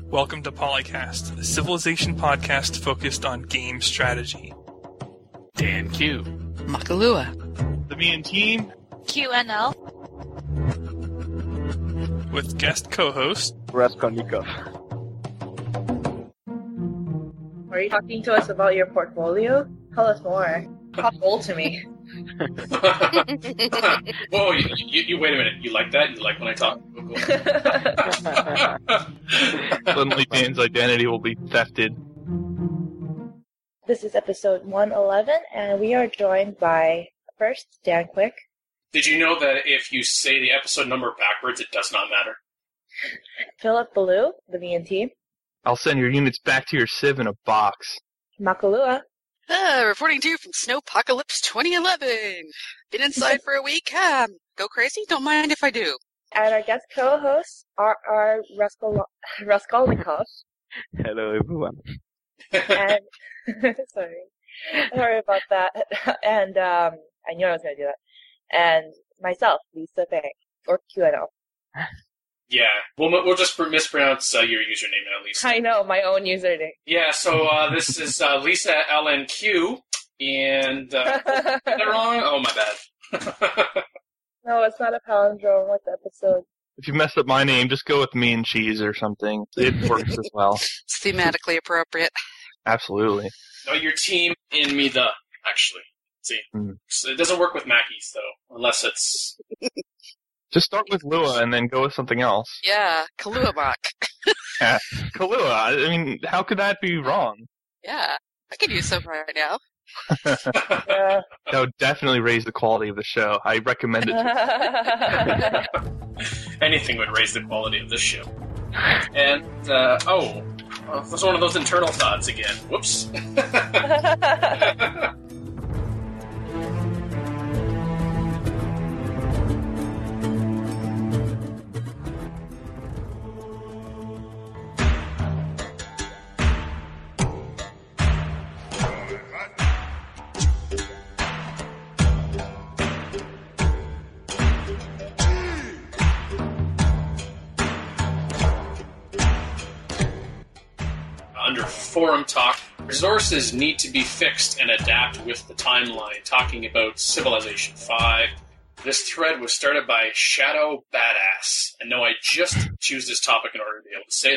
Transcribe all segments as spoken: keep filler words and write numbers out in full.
Welcome to Polycast, a Civilization podcast focused on game strategy. Dan Q. Makalua. The Me and Team. Q N L. With guest co-host Raskolnikov. Are you talking to us about your portfolio? Tell us more. Talk old to me. Whoa, you, you, you wait a minute. You like that? You like when I talk? Suddenly Dan's identity will be thefted. This is episode one eleven, and we are joined by, first, Dan Quick. Did you know that if you say the episode number backwards, it does not matter? Philip Ballou, the Me and Team. I'll send your units back to your civ in a box. Makalua. Uh, reporting to you from Snowpocalypse twenty eleven. Been inside for a week. Um, go crazy? Don't mind if I do. And our guest co-host, R R Raskol- Raskolnikov. Hello, everyone. And, sorry. Sorry about that. And, um, I knew I was going to do that. And myself, Lisa Fang, or Q N L. Yeah, we'll we'll just mispronounce uh, your username at least. I know, my own username. Yeah, so uh, this is uh, Lisa L N Q, and uh, is that wrong? Oh, my bad. No, it's not a palindrome. What's the episode? If you messed up my name, just go with me and cheese or something. It works as well. It's thematically appropriate. Absolutely. No, your team in me the, actually. See, Mm. so it doesn't work with Mackies, though, unless it's... Just start with Lua and then go with something else. Yeah, Kaluamach. Yeah. Kahlua, I mean, how could that be wrong? Yeah, I could use some right now. Yeah. That would definitely raise the quality of the show. I recommend it. Anything would raise the quality of this show. And, uh, oh, well, that's one of those internal thoughts again. Whoops. Under forum talk, resources need to be fixed and adapt with the timeline, talking about Civilization five. This thread was started by Shadow Badass. And no, I just choose this topic in order to be able to say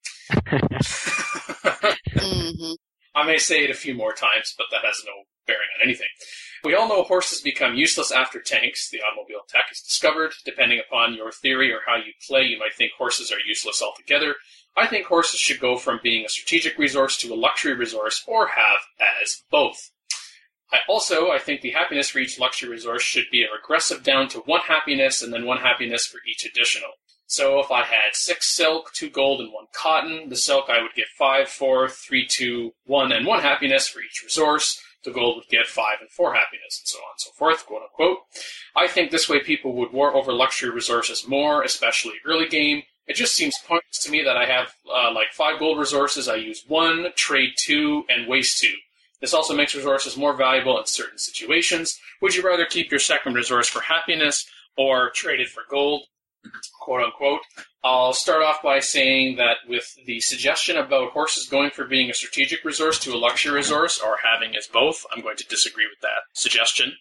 that. Mm-hmm. I may say it a few more times, but that has no bearing on anything. We all know horses become useless after tanks. The automobile tech is discovered. Depending upon your theory or how you play, you might think horses are useless altogether. I think horses should go from being a strategic resource to a luxury resource, or have as both. I also, I think the happiness for each luxury resource should be a regressive down to one happiness, and then one happiness for each additional. So if I had six silk, two gold, and one cotton, the silk I would get five, four, three, two, one, and one happiness for each resource. The gold would get five and four happiness, and so on and so forth, quote unquote. I think this way people would war over luxury resources more, especially early game. It just seems pointless to me that I have uh, like five gold resources, I use one, trade two, and waste two. This also makes resources more valuable in certain situations. Would you rather keep your second resource for happiness or trade it for gold? Quote unquote. I'll start off by saying that with the suggestion about horses going from being a strategic resource to a luxury resource, or having as both, I'm going to disagree with that suggestion.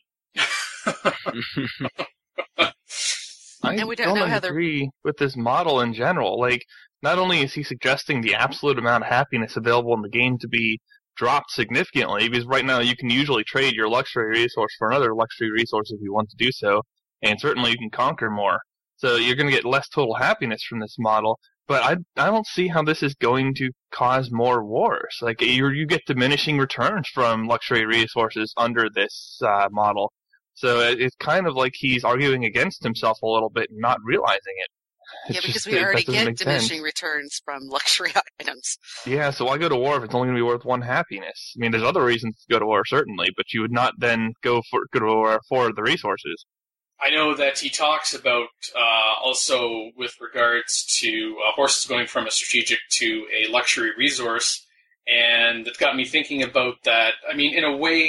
I And we don't don't know how they're- agree with this model in general. Like, not only is he suggesting the absolute amount of happiness available in the game to be dropped significantly, because right now you can usually trade your luxury resource for another luxury resource if you want to do so, and certainly you can conquer more. So you're going to get less total happiness from this model, but I, I don't see how this is going to cause more wars. Like, you you get diminishing returns from luxury resources under this uh, model. So it, it's kind of like he's arguing against himself a little bit and not realizing it. It's Yeah, because just- we that already doesn't get make diminishing sense. returns from luxury items. Yeah, so why go to war if it's only going to be worth one happiness? I mean, there's other reasons to go to war, certainly, but you would not then go for go to war for the resources. I know that he talks about uh, also with regards to uh, horses going from a strategic to a luxury resource, and it got me thinking about that. I mean, in a way,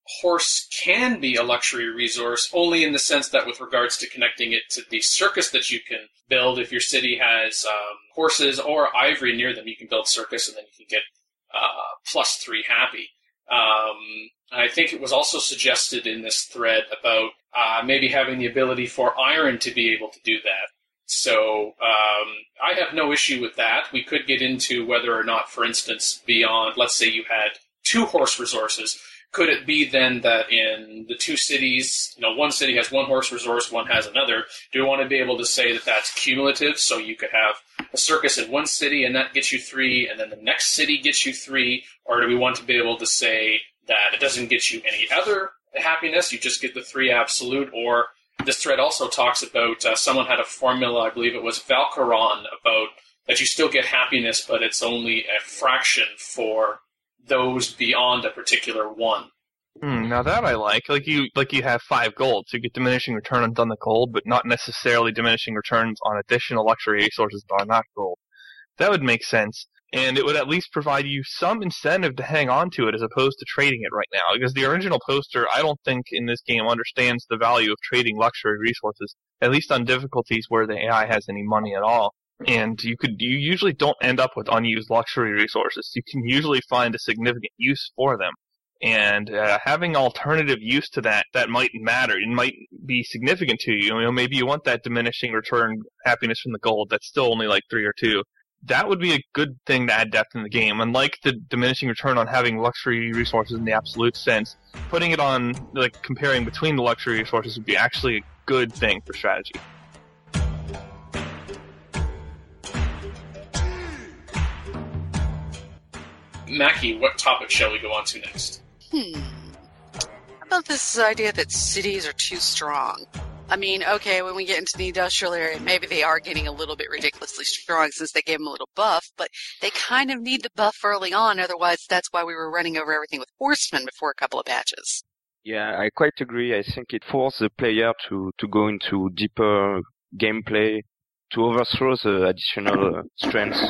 horse can be a luxury resource only in the sense that with regards to connecting it to the circus that you can build. If your city has um, horses or ivory near them, you can build circus and then you can get uh, plus three happy. Um, I think it was also suggested in this thread about uh, maybe having the ability for iron to be able to do that. So um, I have no issue with that. We could get into whether or not, for instance, beyond, let's say you had two horse resources, could it be then that in the two cities, you know, one city has one horse resource, one has another? Do we want to be able to say that that's cumulative? So you could have a circus in one city and that gets you three, and then the next city gets you three? Or do we want to be able to say that it doesn't get you any other happiness, you just get the three absolute? Or this thread also talks about, uh, someone had a formula, I believe it was Valkaron, about that you still get happiness, but it's only a fraction for those beyond a particular one. Hmm, now that I like. Like you like you have five gold, so you get diminishing returns on the gold, but not necessarily diminishing returns on additional luxury resources that are not gold. That would make sense, and it would at least provide you some incentive to hang on to it as opposed to trading it right now, because the original poster, I don't think in this game understands the value of trading luxury resources, at least on difficulties where the A I has any money at all. And you could you usually don't end up with unused luxury resources. You can usually find a significant use for them. And uh, having alternative use to that, that might matter. It might be significant to you. You know, maybe you want that diminishing return happiness from the gold that's still only like three or two. That would be a good thing to add depth in the game. Unlike the diminishing return on having luxury resources in the absolute sense, putting it on, like, comparing between the luxury resources would be actually a good thing for strategy. Mackie, what topic shall we go on to next? Hmm. How about this idea that cities are too strong? I mean, okay, when we get into the industrial area, maybe they are getting a little bit ridiculously strong since they gave them a little buff, but they kind of need the buff early on, otherwise that's why we were running over everything with horsemen before a couple of patches. Yeah, I quite agree. I think it forces the player to, to go into deeper gameplay, to overthrow the additional uh, strengths.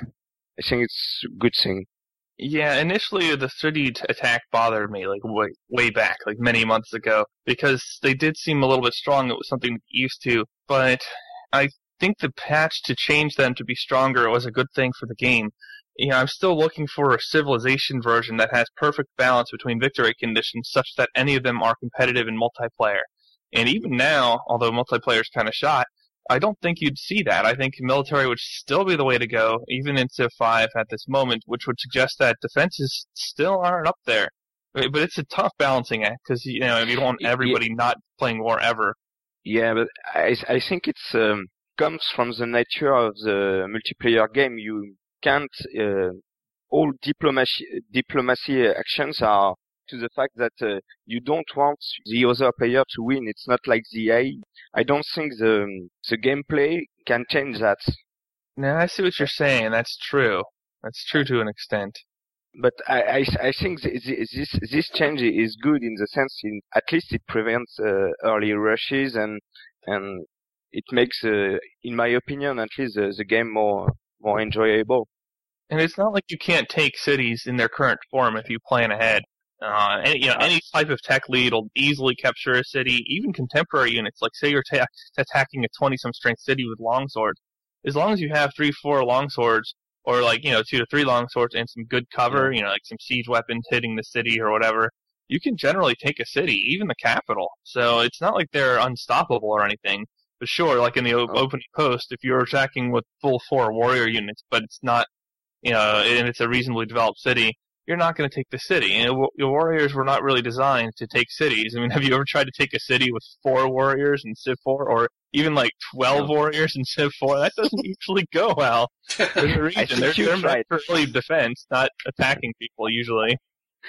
I think it's a good thing. Yeah, initially the city attack bothered me, like, way, way back, like many months ago, because they did seem a little bit strong. It was something to get used to, but I think the patch to change them to be stronger was a good thing for the game. You know, I'm still looking for a civilization version that has perfect balance between victory conditions such that any of them are competitive in multiplayer. And even now, although multiplayer is kind of shot, I don't think you'd see that. I think military would still be the way to go, even in Civ five at this moment, which would suggest that defenses still aren't up there. But it's a tough balancing act, because, you know, you don't want everybody not playing war ever. Yeah, but I, I think it's um, comes from the nature of the multiplayer game. You can't, uh, all diplomacy, diplomacy actions are to the fact that uh, you don't want the other player to win. It's not like the A I. I don't think the the gameplay can change that. No, I see what you're saying. That's true. That's true to an extent. But I, I, I think this this change is good in the sense in at least it prevents uh, early rushes and and it makes, uh, in my opinion, at least the, the game more more enjoyable. And it's not like you can't take cities in their current form if you plan ahead. Uh, any, you know, any type of tech lead will easily capture a city, even contemporary units. Like, say you're ta- attacking a twenty-some strength city with longswords. As long as you have three, four longswords, or like, you know, two to three longswords and some good cover, you know, like some siege weapons hitting the city or whatever, you can generally take a city, even the capital. So it's not like they're unstoppable or anything. But sure, like in the o- opening post, if you're attacking with full four warrior units, but it's not, you know, and it's a reasonably developed city, you're not going to take the city. And your warriors were not really designed to take cities. I mean, have you ever tried to take a city with four warriors in Civ four, or even like twelve no. warriors in Civ four? That doesn't usually go well. There's a reason. They're, they're meant for early defense, not attacking people usually.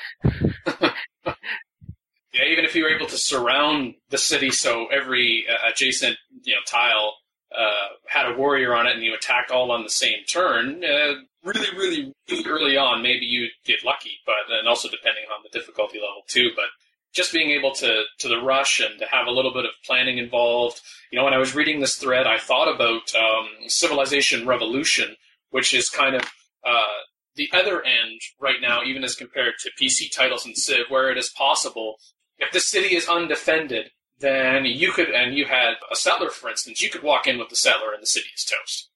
Yeah, even if you were able to surround the city so every uh, adjacent, you know, tile uh, had a warrior on it and you attacked all on the same turn, uh, really, really, really early on, maybe you'd get lucky, but and also depending on the difficulty level too. But just being able to, to the rush and to have a little bit of planning involved. You know, when I was reading this thread, I thought about um, Civilization Revolution, which is kind of uh, the other end right now, even as compared to P C titles and Civ, where it is possible, if the city is undefended, then you could, and you had a settler, for instance, you could walk in with the settler and the city is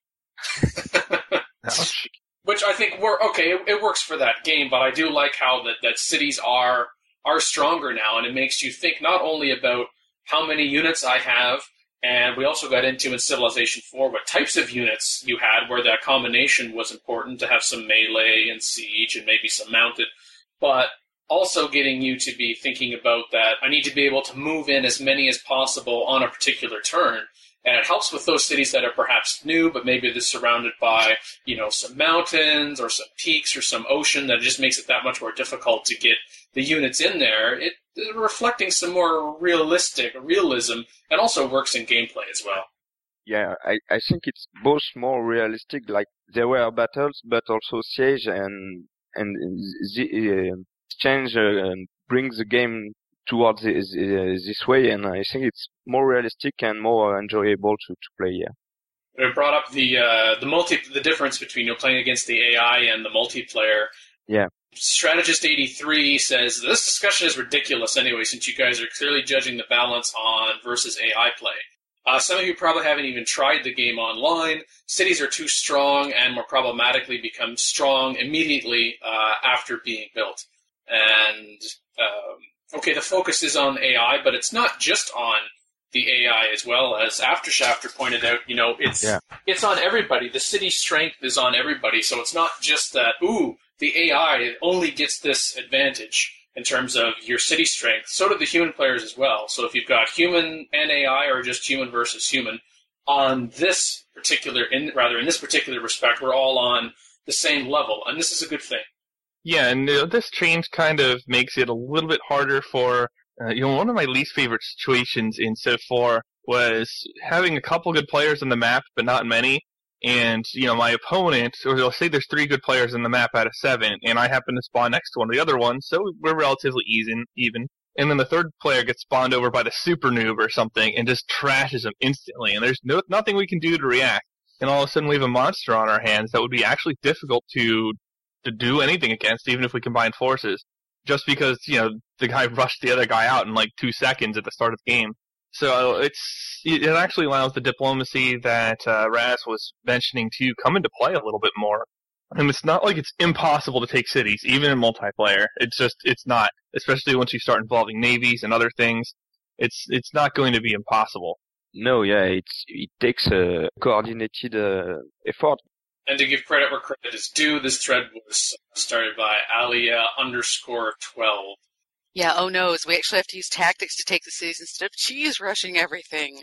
toast. Ouch. Which I think, we're, okay, it, it works for that game, but I do like how that, that cities are are stronger now, and it makes you think not only about how many units I have, and we also got into in Civilization four what types of units you had, where that combination was important to have some melee and siege and maybe some mounted, but also getting you to be thinking about that I need to be able to move in as many as possible on a particular turn. And it helps with those cities that are perhaps new, but maybe they're surrounded by, you know, some mountains or some peaks or some ocean that just makes it that much more difficult to get the units in there. It, it reflecting some more realistic realism, and also works in gameplay as well. Yeah, I, I think it's both more realistic, like there were battles, but also siege and and the uh, exchange uh, brings the game towards this, uh, this way, and I think it's more realistic and more enjoyable to, to play. Yeah. It brought up the uh, the multi the difference between, you know, playing against the A I and the multiplayer. Yeah. Strategist eighty-three says this discussion is ridiculous anyway, since you guys are clearly judging the balance on versus A I play. Uh, some of you probably haven't even tried the game online. Cities are too strong and more problematically become strong immediately uh, after being built. And um, okay, the focus is on A I, but it's not just on the A I as well. As Aftershafter pointed out, you know, it's yeah. it's on everybody. The city strength is on everybody, so it's not just that, ooh, the A I only gets this advantage in terms of your city strength. So do the human players as well. So if you've got human and A I, or just human versus human, on this particular, in rather in this particular respect, we're all on the same level, and this is a good thing. Yeah, and uh, this change kind of makes it a little bit harder for, uh, you know, one of my least favorite situations in Civ four was having a couple good players on the map, but not many. And, you know, my opponent, or let's say there's three good players in the map out of seven, and I happen to spawn next to one of the other ones, so we're relatively even. even. And then the third player gets spawned over by the super noob or something and just trashes him instantly, and there's no nothing we can do to react. And all of a sudden we have a monster on our hands that would be actually difficult to to do anything against, even if we combined forces, just because, you know, the guy rushed the other guy out in like two seconds at the start of the game. So it's it actually allows the diplomacy that uh, Raz was mentioning to come into play a little bit more. And it's not like it's impossible to take cities, even in multiplayer. It's just, it's not. Especially once you start involving navies and other things, it's it's not going to be impossible. No, yeah, it's it takes a coordinated uh, effort. And to give credit where credit is due, this thread was started by Alia underscore twelve. Yeah, oh no, we actually have to use tactics to take the cities instead of cheese rushing everything.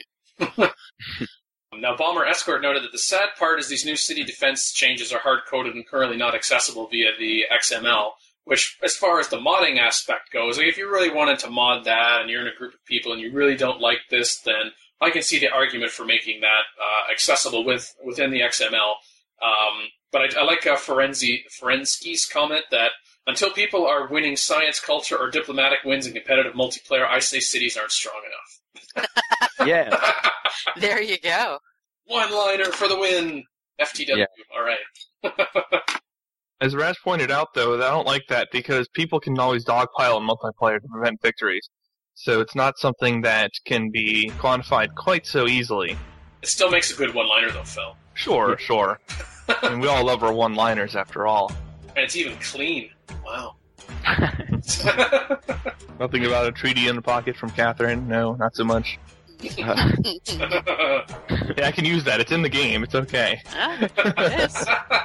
Now, Bomber Escort noted that the sad part is these new city defense changes are hard-coded and currently not accessible via the X M L, which, as far as the modding aspect goes, like if you really wanted to mod that and you're in a group of people and you really don't like this, then I can see the argument for making that uh, accessible with within the X M L. Um, but I, I like uh, Ferenzi, Ferensky's comment that until people are winning science, culture, or diplomatic wins in competitive multiplayer, I say cities aren't strong enough. Yeah. There you go. One-liner for the win. F T W. Yeah. All right. As Raz pointed out, though, I don't like that because people can always dogpile in multiplayer to prevent victories. So it's not something that can be quantified quite so easily. It still makes a good one-liner, though, Phil. Sure, sure. And we all love our one-liners, after all. And it's even clean. Wow. Nothing about a treaty in the pocket from Catherine? No, not so much. Yeah, I can use that. It's in the game. It's okay. Ah, it is.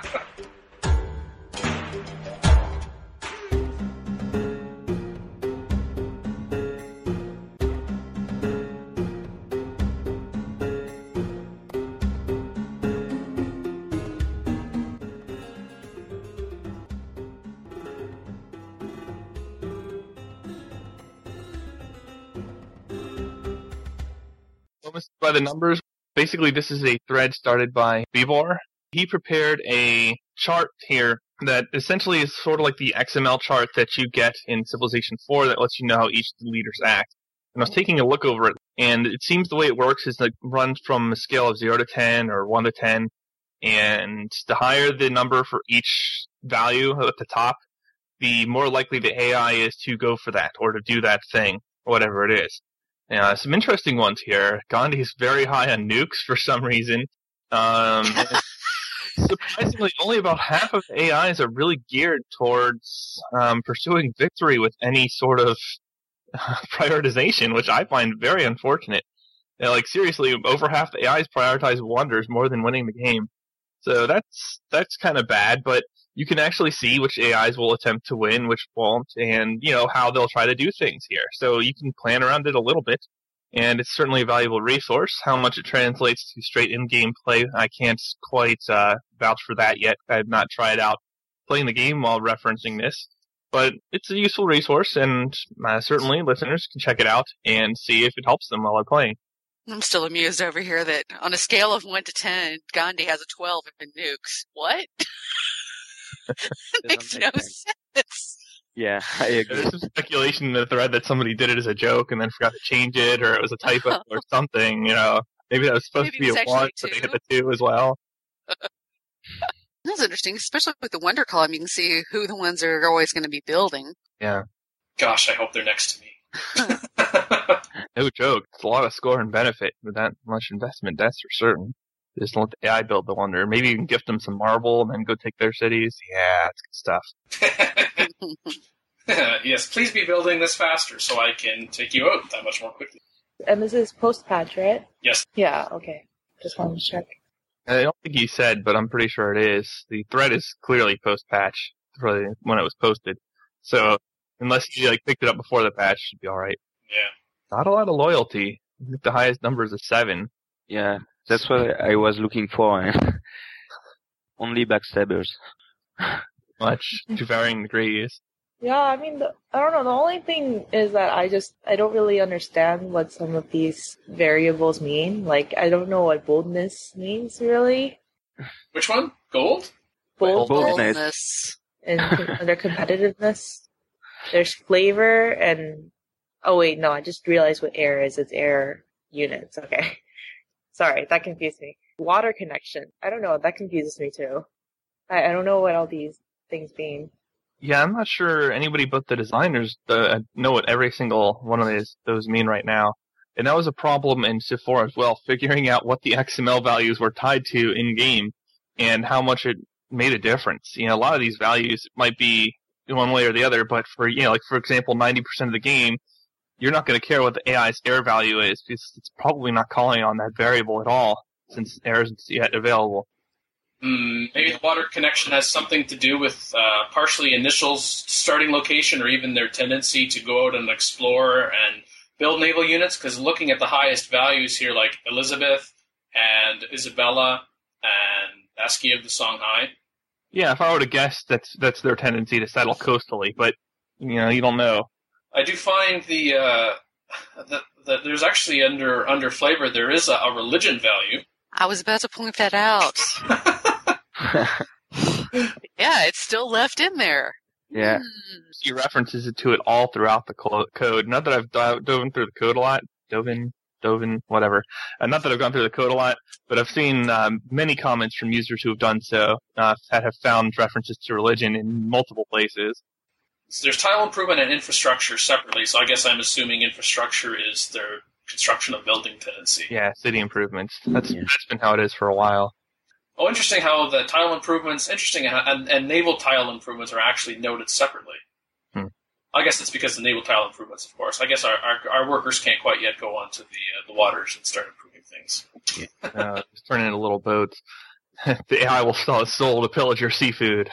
By the numbers, basically this is a thread started by Bibor. He prepared a chart here that essentially is sort of like the X M L chart that you get in Civilization four that lets you know how each of the leaders act. And I was taking a look over it, and it seems the way it works is it runs from a scale of zero to ten or one to ten, and the higher the number for each value at the top, the more likely the A I is to go for that or to do that thing, whatever it is. Uh, some interesting ones here. Gandhi's very high on nukes for some reason. Um, surprisingly, only about half of A Is are really geared towards um, pursuing victory with any sort of uh, prioritization, which I find very unfortunate. You know, like, seriously, over half the A Is prioritize wonders more than winning the game. So that's that's kind of bad, but you can actually see which A Is will attempt to win, which won't, and, you know, how they'll try to do things here. So you can plan around it a little bit, and it's certainly a valuable resource. How much it translates to straight in-game play, I can't quite uh, vouch for that yet. I have not tried out playing the game while referencing this, but it's a useful resource, and uh, certainly listeners can check it out and see if it helps them while they're playing. I'm still amused over here that on a scale of one to ten, Gandhi has a twelve in nukes. What? Makes make no sense. sense. Yeah, I agree. There's some speculation in the thread that somebody did it as a joke and then forgot to change it, or it was a typo or something, you know. Maybe that was supposed Maybe to be it's a one, actually but they hit two. the two as well. That's interesting, especially with the Wonder column. You can see who the ones are always going to be building. Yeah. Gosh, I hope they're next to me. No joke. It's a lot of score and benefit with that much investment, that's for certain. Just let the A I build the wonder. Maybe you can gift them some marble and then go take their cities. Yeah, that's good stuff. Yes, please be building this faster so I can take you out that much more quickly. And this is post-patch, right? Yes. Yeah, okay. Just wanted to check. I don't think he said, but I'm pretty sure it is. The thread is clearly post-patch for the, when it was posted. So, unless you like picked it up before the patch, it should be alright. Yeah. Not a lot of loyalty. I think the highest number is a seven. Yeah, that's what I was looking for. Eh? Only backstabbers. Much to varying degrees. Yeah, I mean, the, I don't know. The only thing is that I just, I don't really understand what some of these variables mean. Like, I don't know what boldness means, really. Which one? Gold? Bold, Boldness. Boldness. and under competitiveness. There's flavor and, oh wait, no, I just realized what air is. It's air units. Okay. Sorry, that confused me. Water connection. I don't know. That confuses me too. I, I don't know what all these things mean. Yeah, I'm not sure anybody but the designers uh, know what every single one of these those mean right now. And that was a problem in Civ four as well, figuring out what the X M L values were tied to in-game and how much it made a difference. You know, a lot of these values might be one way or the other, but for, you know, like for example, ninety percent of the game, you're not going to care what the A I's air value is because it's probably not calling on that variable at all since air isn't yet available. Mm, maybe the water connection has something to do with uh, partially initial starting location or even their tendency to go out and explore and build naval units, because looking at the highest values here, like Elizabeth and Isabella and Askia of the Songhai. Yeah, if I were to guess, that's that's their tendency to settle coastally, but, you know, you don't know. I do find the, uh, that the, there's actually under under flavor, there is a, a religion value. I was about to point that out. Yeah, it's still left in there. Yeah. Hmm. He references it to it all throughout the co- code. Not that I've do- dove through the code a lot, dove in, dove in, whatever. Uh, not that I've gone through the code a lot, but I've seen um, many comments from users who have done so uh, that have found references to religion in multiple places. So there's tile improvement and infrastructure separately, so I guess I'm assuming infrastructure is their construction of building tendency. Yeah, city improvements. That's Yeah. that's been how it is for a while. Oh, interesting how the tile improvements, interesting, how, and, and naval tile improvements are actually noted separately. Hmm. I guess it's because the naval tile improvements, of course. I guess our our, our workers can't quite yet go onto the uh, the waters and start improving things. Uh, just turn into little boats. The A I will sell its soul to pillage your seafood.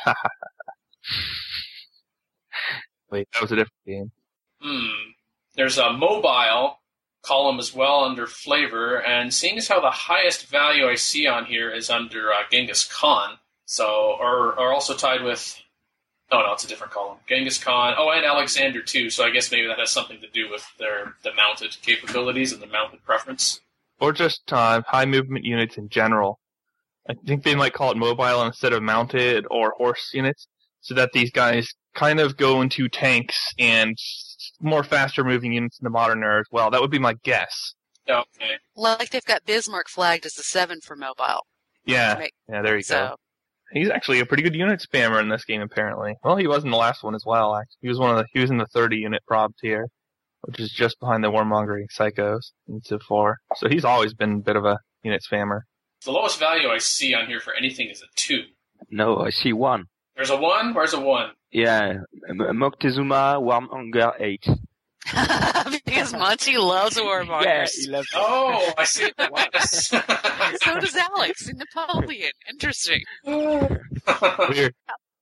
Wait, that was a different game. Hmm. There's a mobile column as well under flavor, and seeing as how the highest value I see on here is under uh, Genghis Khan, so or or also tied with. Oh no, it's a different column. Genghis Khan. Oh, and Alexander too. So I guess maybe that has something to do with their the mounted capabilities and the mounted preference. Or just uh, high movement units in general. I think they might call it mobile instead of mounted or horse units, so that these guys kind of go into tanks and more faster moving units in the modern era as well. That would be my guess. Okay. Like they've got Bismarck flagged as a seven for mobile. Yeah, Right. yeah, there you So, go. He's actually a pretty good unit spammer in this game, apparently. Well, he was in the last one as well. Actually, he was one of the he was in the thirty unit prob tier, which is just behind the warmongering psychos in Civ four. So he's always been a bit of a unit spammer. The lowest value I see on here for anything is a two. No, I see one. There's a one? Where's a one? Yeah, M- Moctezuma, Warmonger eight. Because Monty loves warmongers. Yeah, he loves it. Oh, I see what So does Alex and Napoleon. Interesting. Weird.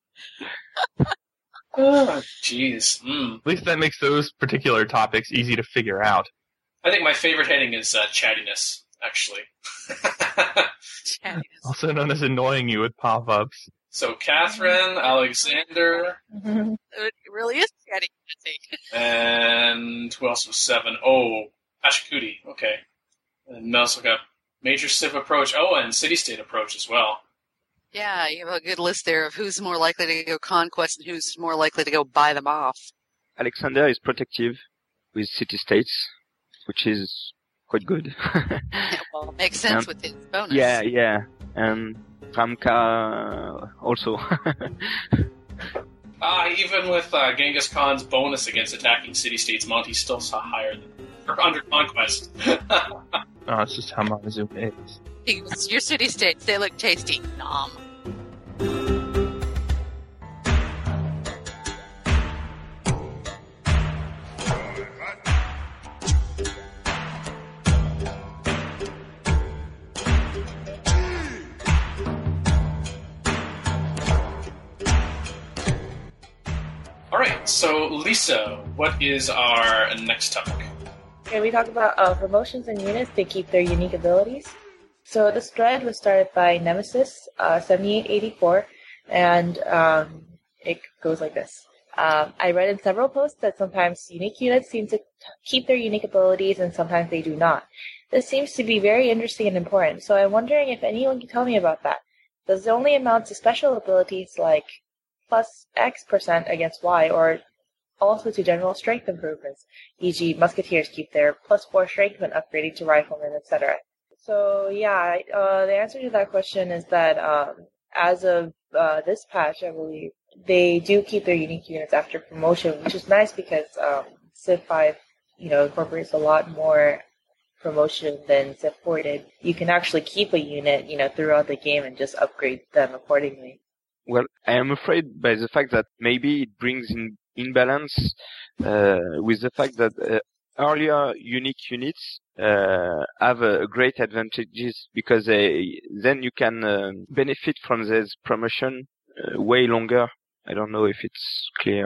Oh, jeez. Mm. At least that makes those particular topics easy to figure out. I think my favorite heading is uh, chattiness, actually. Also known as annoying you with pop-ups. So, Catherine, Alexander, It really is chatty. and who else was seven? Oh, Ashikuti. Okay. And also got Major Civ approach. Oh, and City-State approach as well. Yeah, you have a good list there of who's more likely to go conquest and who's more likely to go buy them off. Alexander is protective with city-states, which is quite good. Well, makes sense Um, with his bonus. yeah, yeah. And Ramka also. Ah, even with uh, Genghis Khan's bonus against attacking city-states, Monty still saw higher than or under conquest. Oh, it's just how Montezuma is. He goes, your city states, they look tasty. Nom. All right, so Lisa, what is our next topic? Can we talk about uh, promotions and units to keep their unique abilities? So this thread was started by Nemesis uh, seventy-eight eighty-four, and um, it goes like this. Um, I read in several posts that sometimes unique units seem to t- keep their unique abilities and sometimes they do not. This seems to be very interesting and important, so I'm wondering if anyone can tell me about that. Does it only amount to special abilities like plus X percent against Y, or also to general strength improvements, for example musketeers keep their plus four strength when upgrading to riflemen, et cetera. So yeah, uh, the answer to that question is that um, as of uh, this patch, I believe, they do keep their unique units after promotion, which is nice because um, Civ five, you know, incorporates a lot more promotion than Civ four did. You can actually keep a unit, you know, throughout the game and just upgrade them accordingly. Well, I am afraid by the fact that maybe it brings in imbalance uh, with the fact that uh, earlier unique units uh, have uh, great advantages because they, then you can uh, benefit from this promotion uh, way longer. I don't know if it's clear.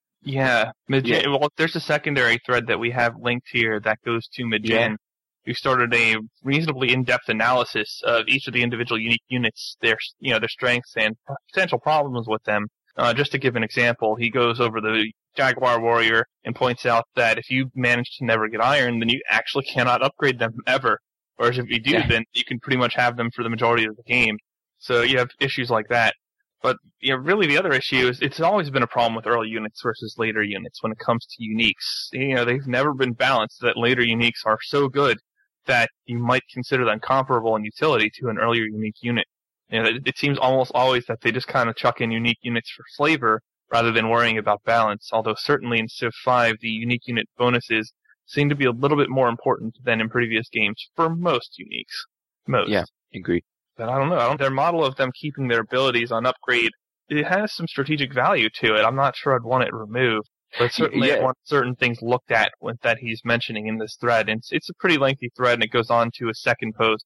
Yeah, Mid- Yeah. well, there's a secondary thread that we have linked here that goes to Midgen, Yeah. who started a reasonably in-depth analysis of each of the individual unique units, their you know their strengths and potential problems with them. Uh, just to give an example, he goes over the Jaguar Warrior and points out that if you manage to never get iron, then you actually cannot upgrade them ever. Whereas if you do, Yeah. then you can pretty much have them for the majority of the game. So you have issues like that. But you know, really the other issue is it's always been a problem with early units versus later units when it comes to uniques. You know, they've never been balanced that later uniques are so good that you might consider them comparable in utility to an earlier unique unit. You know, it, it seems almost always that they just kind of chuck in unique units for flavor rather than worrying about balance, although certainly in Civ five the unique unit bonuses seem to be a little bit more important than in previous games for most uniques. Most. Yeah, agree. But I don't know. I don't, their model of them keeping their abilities on upgrade, it has some strategic value to it. I'm not sure I'd want it removed. But certainly Yeah. I want certain things looked at with, that he's mentioning in this thread. And it's, it's a pretty lengthy thread, and it goes on to a second post.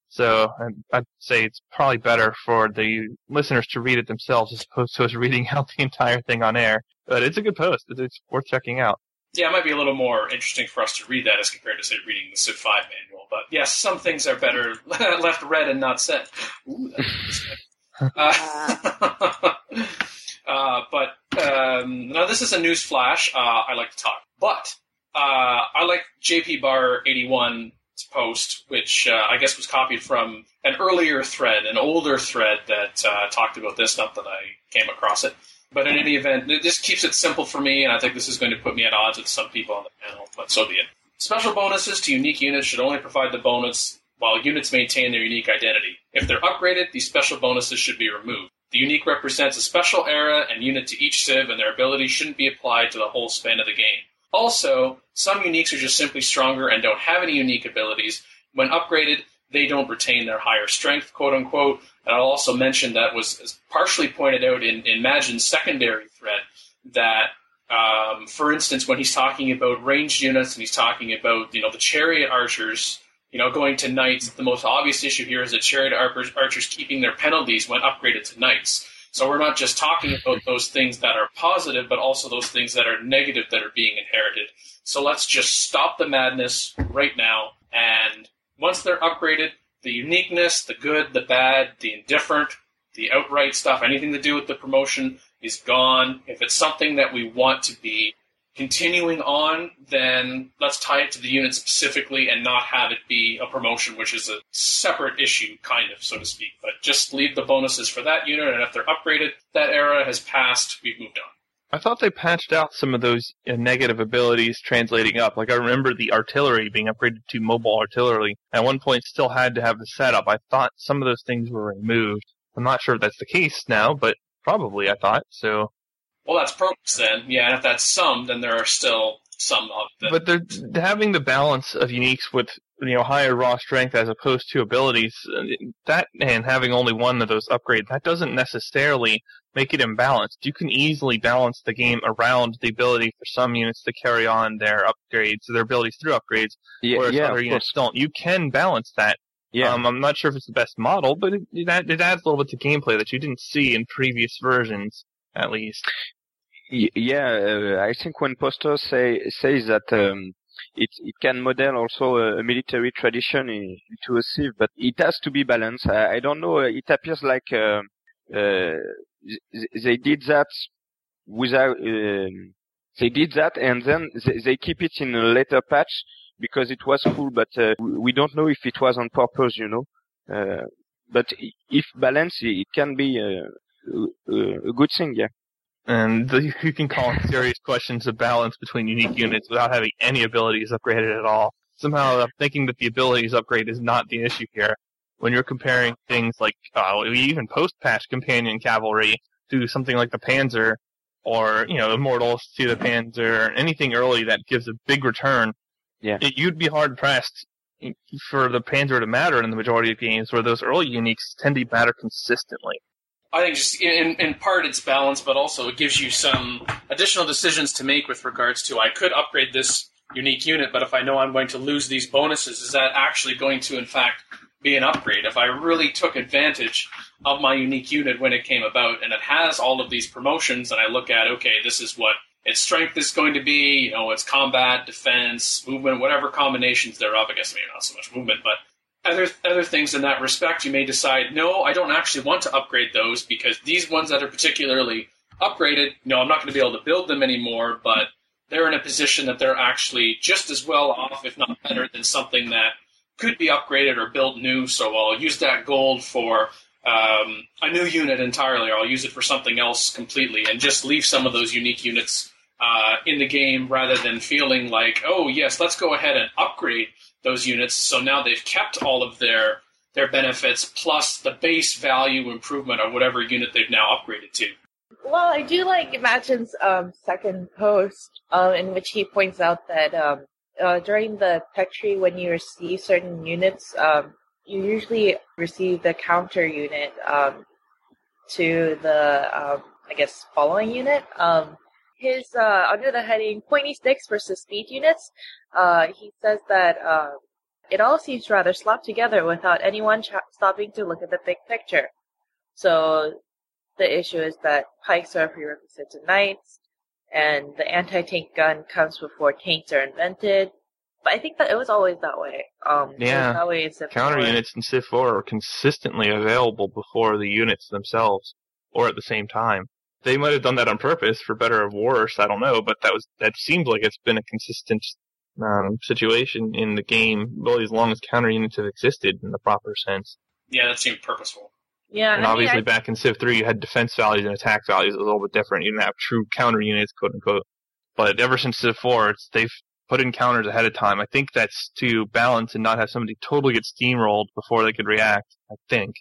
So I'd, I'd say it's probably better for the listeners to read it themselves as opposed to us reading out the entire thing on air. But it's a good post. It's, it's worth checking out. Yeah, it might be a little more interesting for us to read that as compared to, say, reading the Civ five manual. But yes, some things are better left read and not said. Ooh, that's interesting. uh, uh, but um, now this is a news flash. Uh, I like to talk, but uh, I like J P Bar eighty-one's post, which uh, I guess was copied from an earlier thread, an older thread that uh, talked about this. Not that I came across it. But in any event, this keeps it simple for me, and I think this is going to put me at odds with some people on the panel, but so be it. Special bonuses to unique units should only provide the bonus while units maintain their unique identity. If they're upgraded, these special bonuses should be removed. The unique represents a special era and unit to each civ, and their abilities shouldn't be applied to the whole span of the game. Also, some uniques are just simply stronger and don't have any unique abilities. When upgraded, they don't retain their higher strength, quote-unquote. And I'll also mention that was partially pointed out in, in Magin's secondary thread that, um, for instance, when he's talking about ranged units and he's talking about, you know, the chariot archers, you know, going to knights, the most obvious issue here is that chariot archers, archers keeping their penalties when upgraded to knights. So we're not just talking about those things that are positive, but also those things that are negative that are being inherited. So let's just stop the madness right now, and once they're upgraded, the uniqueness, the good, the bad, the indifferent, the outright stuff, anything to do with the promotion is gone. If it's something that we want to be continuing on, then let's tie it to the unit specifically and not have it be a promotion, which is a separate issue, kind of, so to speak. But just leave the bonuses for that unit, and if they're upgraded, that era has passed, we've moved on. I thought they patched out some of those uh, negative abilities translating up. Like, I remember the artillery being upgraded to mobile artillery. At one point, still had to have the setup. I thought some of those things were removed. I'm not sure if that's the case now, but probably, I thought. So, well, that's progress then. Yeah, and if that's some, then there are still some of them. But they're having the balance of uniques with, you know, higher raw strength as opposed to abilities. That, and having only one of those upgrades, that doesn't necessarily make it imbalanced. You can easily balance the game around the ability for some units to carry on their upgrades, their abilities through upgrades, yeah, whereas yeah, other units don't. You can balance that. Yeah. Um, I'm not sure if it's the best model, but it, it adds a little bit to gameplay that you didn't see in previous versions, at least. Yeah, uh, I think when Poster say says that um, it it can model also a, a military tradition in, into a civ, but it has to be balanced. I, I don't know. It appears like uh, uh, they did that without. Um, they did that, and then they, they keep it in a later patch because it was cool. But uh, we don't know if it was on purpose, you know. Uh, but if balanced, it can be a, a, a good thing, yeah. And the, you can call in serious questions of balance between unique units without having any abilities upgraded at all. Somehow I'm thinking that the abilities upgrade is not the issue here. When you're comparing things like, uh, even post-patch companion cavalry to something like the Panzer, or, you know, Immortals to the Panzer, anything early that gives a big return, yeah. it, you'd be hard-pressed for the Panzer to matter in the majority of games, where those early uniques tend to matter consistently. I think just in, in part it's balance, but also it gives you some additional decisions to make with regards to, I could upgrade this unique unit, but if I know I'm going to lose these bonuses, is that actually going to, in fact, be an upgrade? If I really took advantage of my unique unit when it came about, and it has all of these promotions, and I look at, okay, this is what its strength is going to be, you know, its combat, defense, movement, whatever combinations thereof, I guess maybe not so much movement, but Other other things in that respect, you may decide, no, I don't actually want to upgrade those because these ones that are particularly upgraded, no, I'm not going to be able to build them anymore, but they're in a position that they're actually just as well off, if not better, than something that could be upgraded or built new, so I'll use that gold for um, a new unit entirely, or I'll use it for something else completely, and just leave some of those unique units uh, in the game rather than feeling like, oh, yes, let's go ahead and upgrade those units, so now they've kept all of their their benefits plus the base value improvement of whatever unit they've now upgraded to. Well, I do like Imagine's um, second post, um, in which he points out that um, uh, during the tech tree, when you receive certain units, um, you usually receive the counter unit um, to the, um, I guess, following unit. Um, his uh, under the heading "Pointy Sticks versus Speed Units," uh, he says that uh, it all seems rather slapped together without anyone ch- stopping to look at the big picture. So the issue is that pikes are a prerequisite to knights, and the anti-tank gun comes before tanks are invented. But I think that it was always that way. Um, yeah, that way in Civ counter four. units in Civ four are consistently available before the units themselves, or at the same time. They might have done that on purpose, for better or worse, I don't know, but that was that seems like it's been a consistent um, situation in the game, really as long as counter units have existed in the proper sense. Yeah, that seemed purposeful. Yeah, and I obviously mean, I... back in Civ three you had defense values and attack values. It was a little bit different. You didn't have true counter units, quote unquote. But ever since Civ four, it's, they've put in counters ahead of time. I think that's to balance and not have somebody totally get steamrolled before they could react, I think.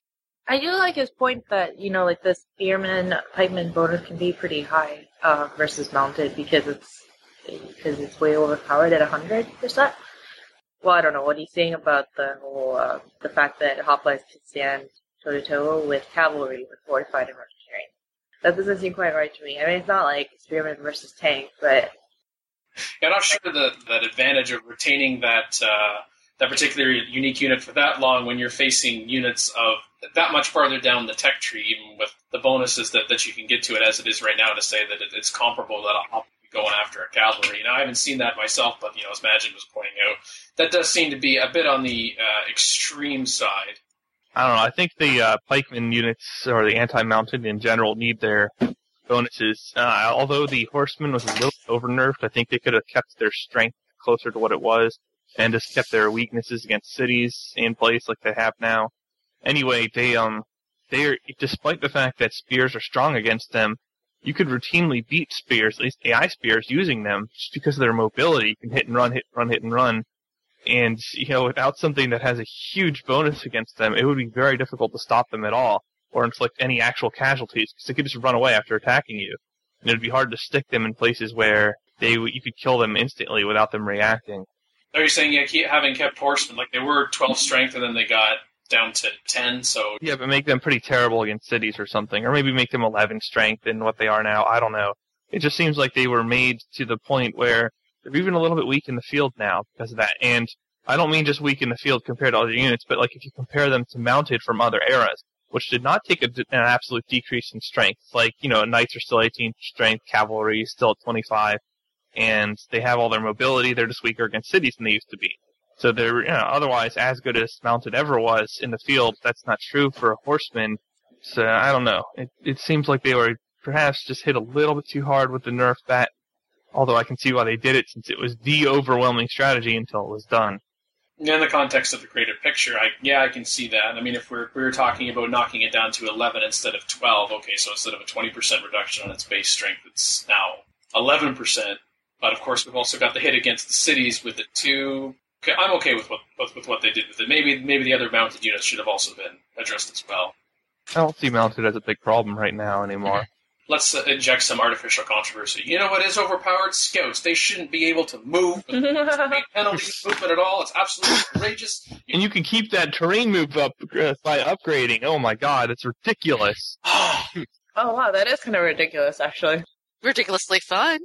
I do like his point that, you know, like the spearman, pikeman bonus can be pretty high uh, versus mounted because it's because it's way overpowered at one hundred percent. Well, I don't know what he's saying about the whole, uh, the fact that hoplites can stand toe-to-toe with cavalry with fortified and rush terrain. That doesn't seem quite right to me. I mean, it's not like spearman versus tank, but... Yeah, I'm not sure the, that advantage of retaining that uh, that particular unique unit for that long when you're facing units of that much farther down the tech tree, even with the bonuses that, that you can get to it as it is right now, to say that it, it's comparable that I'll be going after a cavalry. Now, I haven't seen that myself, but, you know, as Magin was pointing out, that does seem to be a bit on the uh, extreme side. I don't know. I think the uh, pikeman units, or the anti-mounted in general, need their bonuses. Uh, although the horseman was a little over-nerfed, I think they could have kept their strength closer to what it was, and just kept their weaknesses against cities in place like they have now. Anyway, they um, they are, despite the fact that spears are strong against them, you could routinely beat spears, at least A I spears, using them just because of their mobility. You can hit and run, hit and run, hit and run. And, you know, without something that has a huge bonus against them, it would be very difficult to stop them at all, or inflict any actual casualties, because they could just run away after attacking you. And it would be hard to stick them in places where they you could kill them instantly without them reacting. Are you saying, yeah, keep, having kept horsemen, like they were twelve strength and then they got down to ten, so... Yeah, but make them pretty terrible against cities or something, or maybe make them eleven strength in what they are now, I don't know. It just seems like they were made to the point where they're even a little bit weak in the field now because of that. And I don't mean just weak in the field compared to other units, but like if you compare them to mounted from other eras, which did not take a, an absolute decrease in strength. Like, you know, knights are still eighteen strength, cavalry is still at twenty-five, and they have all their mobility, they're just weaker against cities than they used to be. So they're, you know, otherwise as good as mounted ever was in the field. That's not true for a horseman. So I don't know. It, it seems like they were perhaps just hit a little bit too hard with the nerf bat, although I can see why they did it since it was the overwhelming strategy until it was done. In the context of the greater picture, I, yeah, I can see that. I mean, if we're, if we were talking about knocking it down to eleven instead of twelve, okay, so instead of a twenty percent reduction on its base strength, it's now eleven percent. But of course, we've also got the hit against the cities with it too. Okay, I'm okay with what with, with what they did with it. Maybe maybe the other mounted units should have also been addressed as well. I don't see mounted as a big problem right now anymore. Let's uh, inject some artificial controversy. You know what is overpowered? Scouts. They shouldn't be able to move. There's penalty movement at all. It's absolutely outrageous. And you can keep that terrain move up uh, by upgrading. Oh my god, it's ridiculous. Oh wow, that is kind of ridiculous, actually. Ridiculously fun.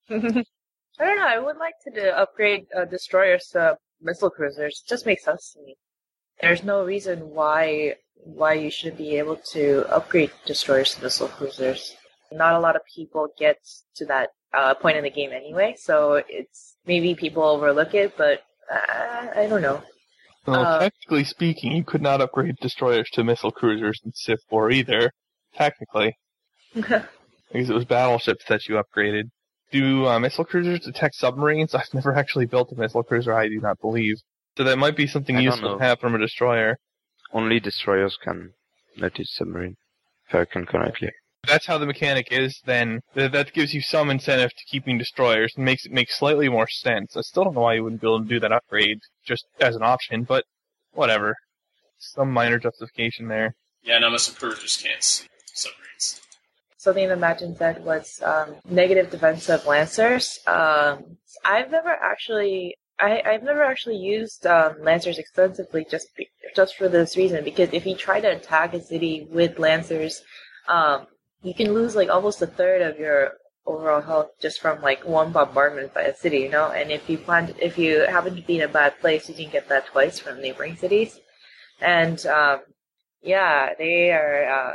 I don't know. I would like to do, upgrade uh, destroyers to missile cruisers. It just makes sense to me. There's no reason why why you should be able to upgrade destroyers to missile cruisers. Not a lot of people get to that uh, point in the game anyway, so it's maybe people overlook it, but uh, I don't know. Well, uh, technically speaking, you could not upgrade destroyers to missile cruisers in Civ four either, technically. Because it was battleships that you upgraded. Do uh, missile cruisers detect submarines? I've never actually built a missile cruiser, I do not believe. So that might be something I don't useful know. to have from a destroyer. Only destroyers can notice submarine, if I can correctly. If that's how the mechanic is, then th- that gives you some incentive to keeping destroyers and makes it make slightly more sense. I still don't know why you wouldn't be able to do that upgrade just as an option, but whatever. Some minor justification there. Yeah, no, missile cruisers can't see submarines. Something that Magin said was um, negative defensive lancers. Um, I've never actually, I, I've never actually used um, lancers extensively just be, just for this reason. Because if you try to attack a city with lancers, um, you can lose like almost a third of your overall health just from like one bombardment by a city, you know. And if you plan, to, if you happen to be in a bad place, you can get that twice from neighboring cities. And um, yeah, they are. Uh,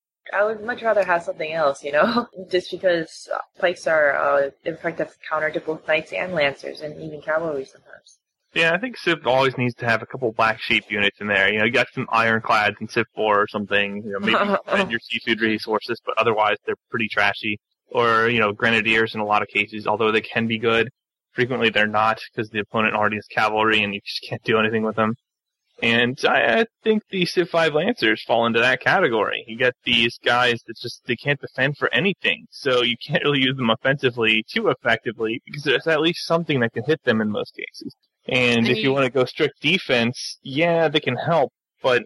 I would much rather have something else, you know, just because uh, pikes are uh, effective counter to both knights and lancers, and even cavalry sometimes. Yeah, I think Civ always needs to have a couple black sheep units in there. You know, you got some ironclads in Civ four or something. You know, maybe you spend your seafood resources, but otherwise they're pretty trashy. Or, you know, grenadiers in a lot of cases, although they can be good. Frequently they're not, because the opponent already has cavalry and you just can't do anything with them. And I, I think the Civ five Lancers fall into that category. You get these guys that just, they can't defend for anything, so you can't really use them offensively too effectively, because there's at least something that can hit them in most cases. And if you want to go strict defense, yeah, they can help, but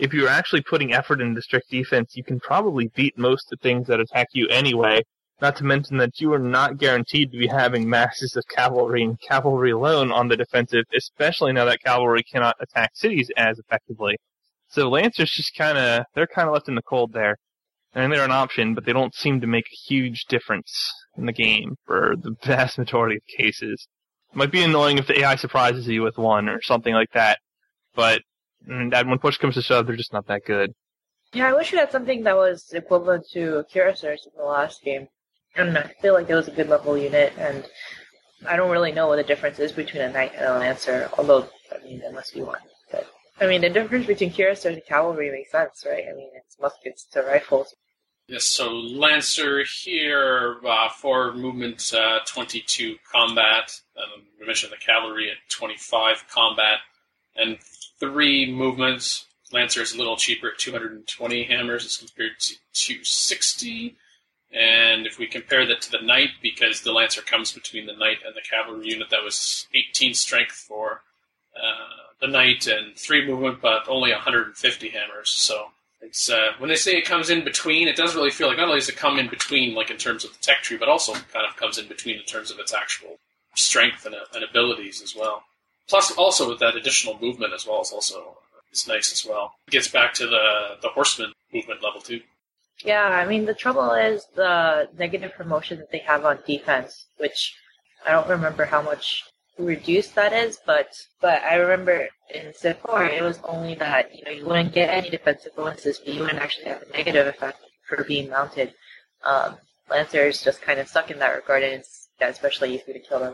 if you're actually putting effort into strict defense, you can probably beat most of the things that attack you anyway. Not to mention that you are not guaranteed to be having masses of cavalry and cavalry alone on the defensive, especially now that cavalry cannot attack cities as effectively. So Lancers just kind of, they're kind of left in the cold there. I mean, they're an option, but they don't seem to make a huge difference in the game for the vast majority of cases. It might be annoying if the A I surprises you with one or something like that, but that when push comes to shove, they're just not that good. Yeah, I wish we had something that was equivalent to Cuirassiers in the last game. And I feel like it was a good level unit, and I don't really know what the difference is between a Knight and a Lancer, although, I mean, there must be one. But, I mean, the difference between Cuirassiers and Cavalry makes sense, right? I mean, it's muskets to rifles. Yes, so Lancer here, uh, four movement, uh, twenty-two combat. Um, we mentioned the Cavalry at twenty-five combat, and three movements. Lancer is a little cheaper at two hundred twenty hammers as compared to two hundred sixty. And if we compare that to the Knight, because the Lancer comes between the Knight and the Cavalry unit, that was eighteen strength for uh, the Knight and three movement, but only one hundred fifty hammers. So it's uh, when they say it comes in between, it doesn't really feel like not only does it come in between, like in terms of the tech tree, but also kind of comes in between in terms of its actual strength and, uh, and abilities as well. Plus, also with that additional movement as well is also is nice as well. It gets back to the the Horseman movement level too. Yeah, I mean, the trouble is the negative promotion that they have on defense, which I don't remember how much reduced that is, but but I remember in Civ four, it was only that, you know, you wouldn't get any defensive bonuses, but you wouldn't actually have a negative effect for being mounted. Um, Lancers just kind of suck in that regard, and it's yeah, especially easy to kill them.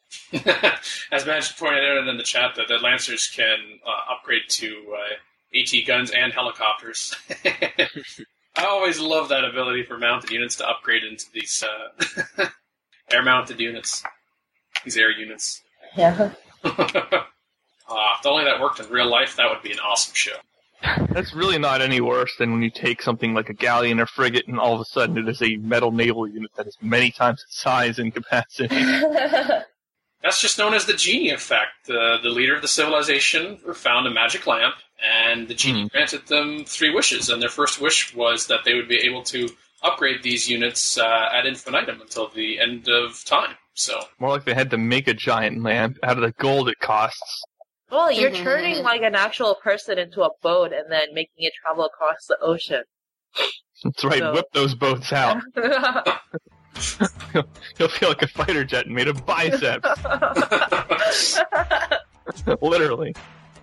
As Magic pointed out in the chat, that the Lancers can uh, upgrade to uh, AT guns and helicopters. I always love that ability for mounted units to upgrade into these uh, air-mounted units, these air units. Yeah. uh, if only that worked in real life, that would be an awesome show. That's really not any worse than when you take something like a galleon or frigate and all of a sudden it is a metal naval unit that is many times its size and capacity. That's just known as the genie effect. Uh, the leader of the civilization found a magic lamp, and the genie mm. granted them three wishes. And their first wish was that they would be able to upgrade these units uh, ad infinitum until the end of time. So more like they had to make a giant lamp out of the gold it costs. Well, you're mm-hmm. turning like an actual person into a boat and then making it travel across the ocean. That's right. So. Whip those boats out. You'll feel like a fighter jet made of biceps. Literally.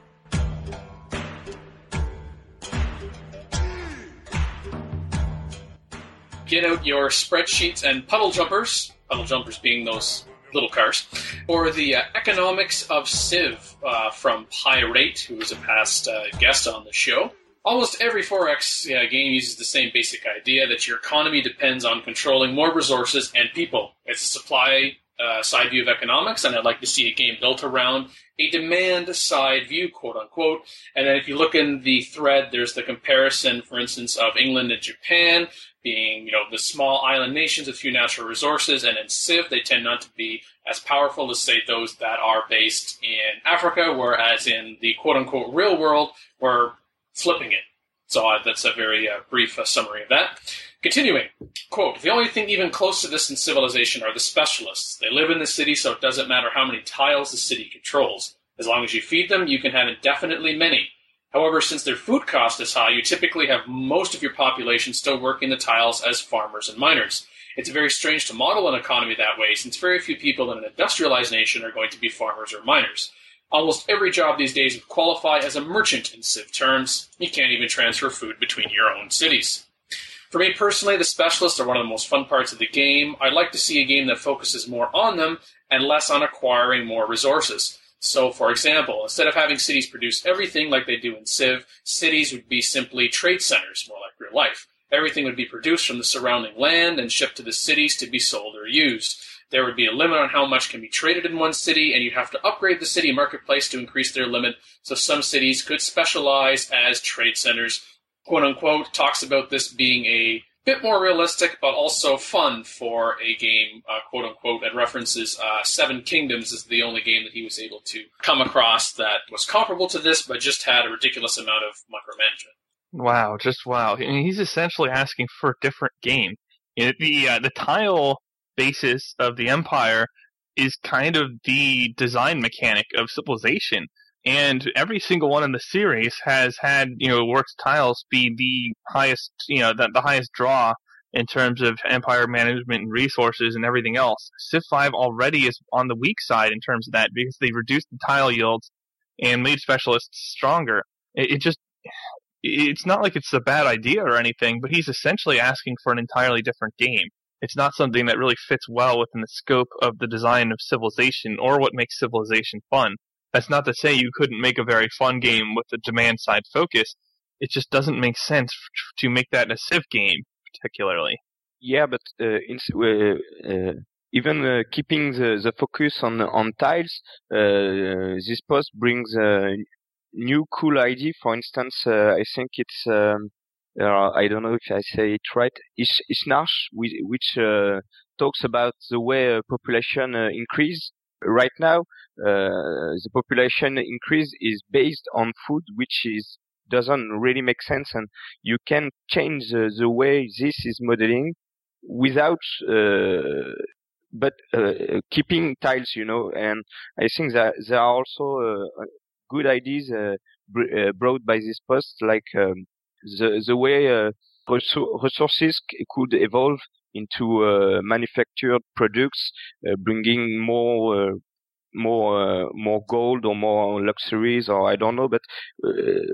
Get out your spreadsheets and puddle jumpers, puddle jumpers being those little cars, or the uh, economics of Civ uh, from Pyrate, who was a past uh, guest on the show. Almost every four X uh, game uses the same basic idea that your economy depends on controlling more resources and people. It's a supply uh, side view of economics, and I'd like to see a game built around a demand side view, quote unquote. And then if you look in the thread, there's the comparison, for instance, of England and Japan being, you know, the small island nations with few natural resources, and in Civ, they tend not to be as powerful as, say, those that are based in Africa, whereas in the quote unquote real world, we're flipping it. So uh, that's a very uh, brief uh, summary of that. Continuing, quote, the only thing even close to this in Civilization are the specialists. They live in the city, so it doesn't matter how many tiles the city controls. As long as you feed them, you can have indefinitely many. However, since their food cost is high, you typically have most of your population still working the tiles as farmers and miners. It's very strange to model an economy that way, since very few people in an industrialized nation are going to be farmers or miners. Almost every job these days would qualify as a merchant in Civ terms. You can't even transfer food between your own cities. For me personally, the specialists are one of the most fun parts of the game. I'd like to see a game that focuses more on them and less on acquiring more resources. So, for example, instead of having cities produce everything like they do in Civ, cities would be simply trade centers, more like real life. Everything would be produced from the surrounding land and shipped to the cities to be sold or used. There would be a limit on how much can be traded in one city, and you'd have to upgrade the city marketplace to increase their limit, so some cities could specialize as trade centers. Quote-unquote talks about this being a bit more realistic, but also fun for a game, uh, quote unquote, and references uh, Seven Kingdoms is the only game that he was able to come across that was comparable to this, but just had a ridiculous amount of micromanagement. Wow, just wow. I mean, he's essentially asking for a different game. You know, the uh, the tile basis of the Empire is kind of the design mechanic of Civilization. And every single one in the series has had, you know, works tiles be the highest, you know, the, the highest draw in terms of empire management and resources and everything else. Civ five already is on the weak side in terms of that because they reduced the tile yields and made specialists stronger. It, it just, it's not like it's a bad idea or anything, but he's essentially asking for an entirely different game. It's not something that really fits well within the scope of the design of Civilization or what makes Civilization fun. That's not to say you couldn't make a very fun game with a demand-side focus. It just doesn't make sense f- to make that a Civ game, particularly. Yeah, but uh, in, uh, uh, even uh, keeping the, the focus on on tiles, uh, this post brings a new cool idea. For instance, uh, I think it's, um, uh, I don't know if I say it right, Ish- Ishnarch, which uh, talks about the way uh, population uh, increase. Right now, uh, the population increase is based on food, which is doesn't really make sense, and you can change the, the way this is modeling without, uh, but uh, keeping tiles, you know. And I think that there are also uh, good ideas uh, br- uh, brought by this post, like um, the the way uh, resou- resources c- could evolve into uh, manufactured products, uh, bringing more uh, more uh, more gold or more luxuries, or I don't know, but uh,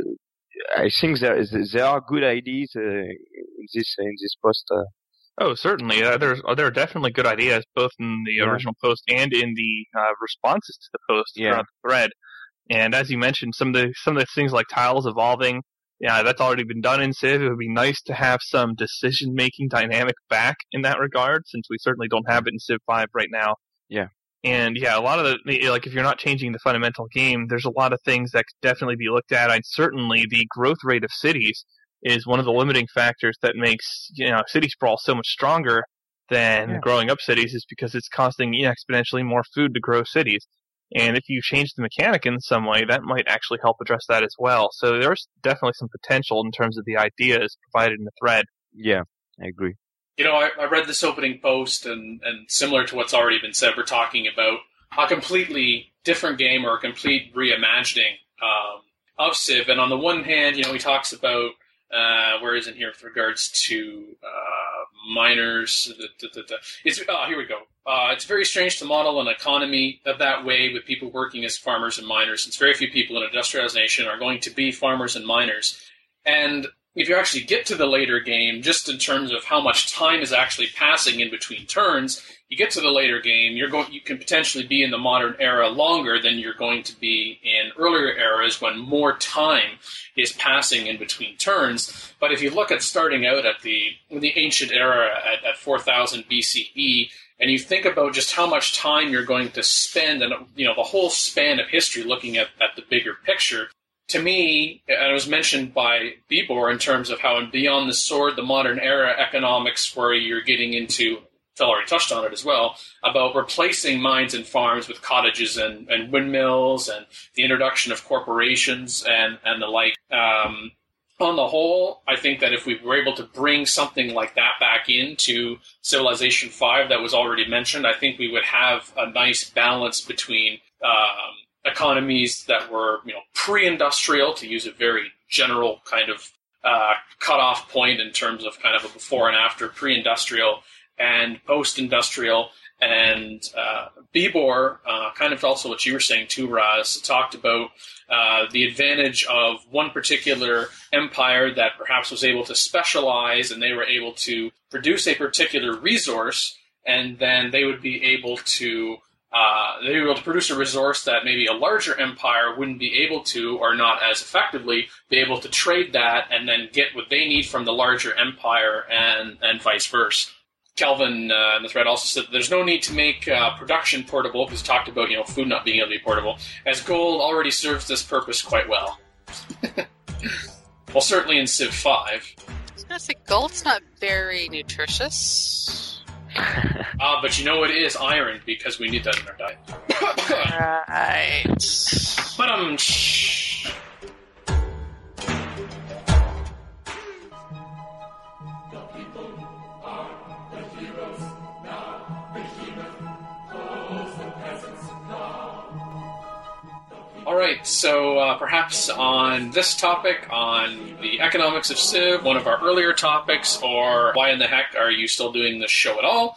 I think there is, there are good ideas uh, in this in this post. Uh. Oh, certainly. Uh, there's uh, there are definitely good ideas both in the Yeah. original post and in the uh, responses to the post Yeah. throughout the thread. And as you mentioned, some of the some of the things like tiles evolving, yeah, that's already been done in Civ. It would be nice to have some decision-making dynamic back in that regard, since we certainly don't have it in Civ five right now. Yeah. And yeah, a lot of the, like, if you're not changing the fundamental game, there's a lot of things that could definitely be looked at. I'd certainly, the growth rate of cities is one of the limiting factors that makes, you know, city sprawl so much stronger than Yeah. growing up cities, is because it's costing exponentially more food to grow cities. And if you change the mechanic in some way, that might actually help address that as well. So there's definitely some potential in terms of the ideas provided in the thread. Yeah, I agree. You know, I, I read this opening post, and, and similar to what's already been said, we're talking about a completely different game or a complete reimagining um, of Civ. And on the one hand, you know, he talks about, uh, where is it here with regards to uh, miners? The, the, the, the, it's, oh, here we go. Uh, it's very strange to model an economy of that way with people working as farmers and miners, since very few people in an industrialized nation are going to be farmers and miners. And if you actually get to the later game, just in terms of how much time is actually passing in between turns, you get to the later game, you're going, you can potentially be in the modern era longer than you're going to be in earlier eras when more time is passing in between turns. But if you look at starting out at the the ancient era at, at four thousand B C E, and you think about just how much time you're going to spend, and you know the whole span of history, looking at, at the bigger picture. To me, and it was mentioned by Bibor in terms of how in Beyond the Sword, the modern era economics, where you're getting into, Phil already touched on it as well, about replacing mines and farms with cottages and, and windmills, and the introduction of corporations and, and the like. Um, on the whole, I think that if we were able to bring something like that back into Civilization five that was already mentioned, I think we would have a nice balance between um, economies that were, you know, pre-industrial, to use a very general kind of uh, cutoff point in terms of kind of a before and after, pre-industrial and post-industrial. And uh, Bibor, uh, kind of also what you were saying too, Raz, talked about uh, the advantage of one particular empire that perhaps was able to specialize, and they were able to produce a particular resource, and then they would be able to Uh, they were able to produce a resource that maybe a larger empire wouldn't be able to, or not as effectively, be able to trade that and then get what they need from the larger empire, and, and vice versa. Kelvin uh, in the thread also said that there's no need to make uh, production portable, because he talked about, you know, food not being able to be portable, as gold already serves this purpose quite well. Well, certainly in Civ five. I was I say gold's not very nutritious. Uh, but you know what? It is iron because we need that in our diet. Right. But um. All right, so uh, perhaps on this topic, on the economics of Civ, one of our earlier topics, or why in the heck are you still doing this show at all?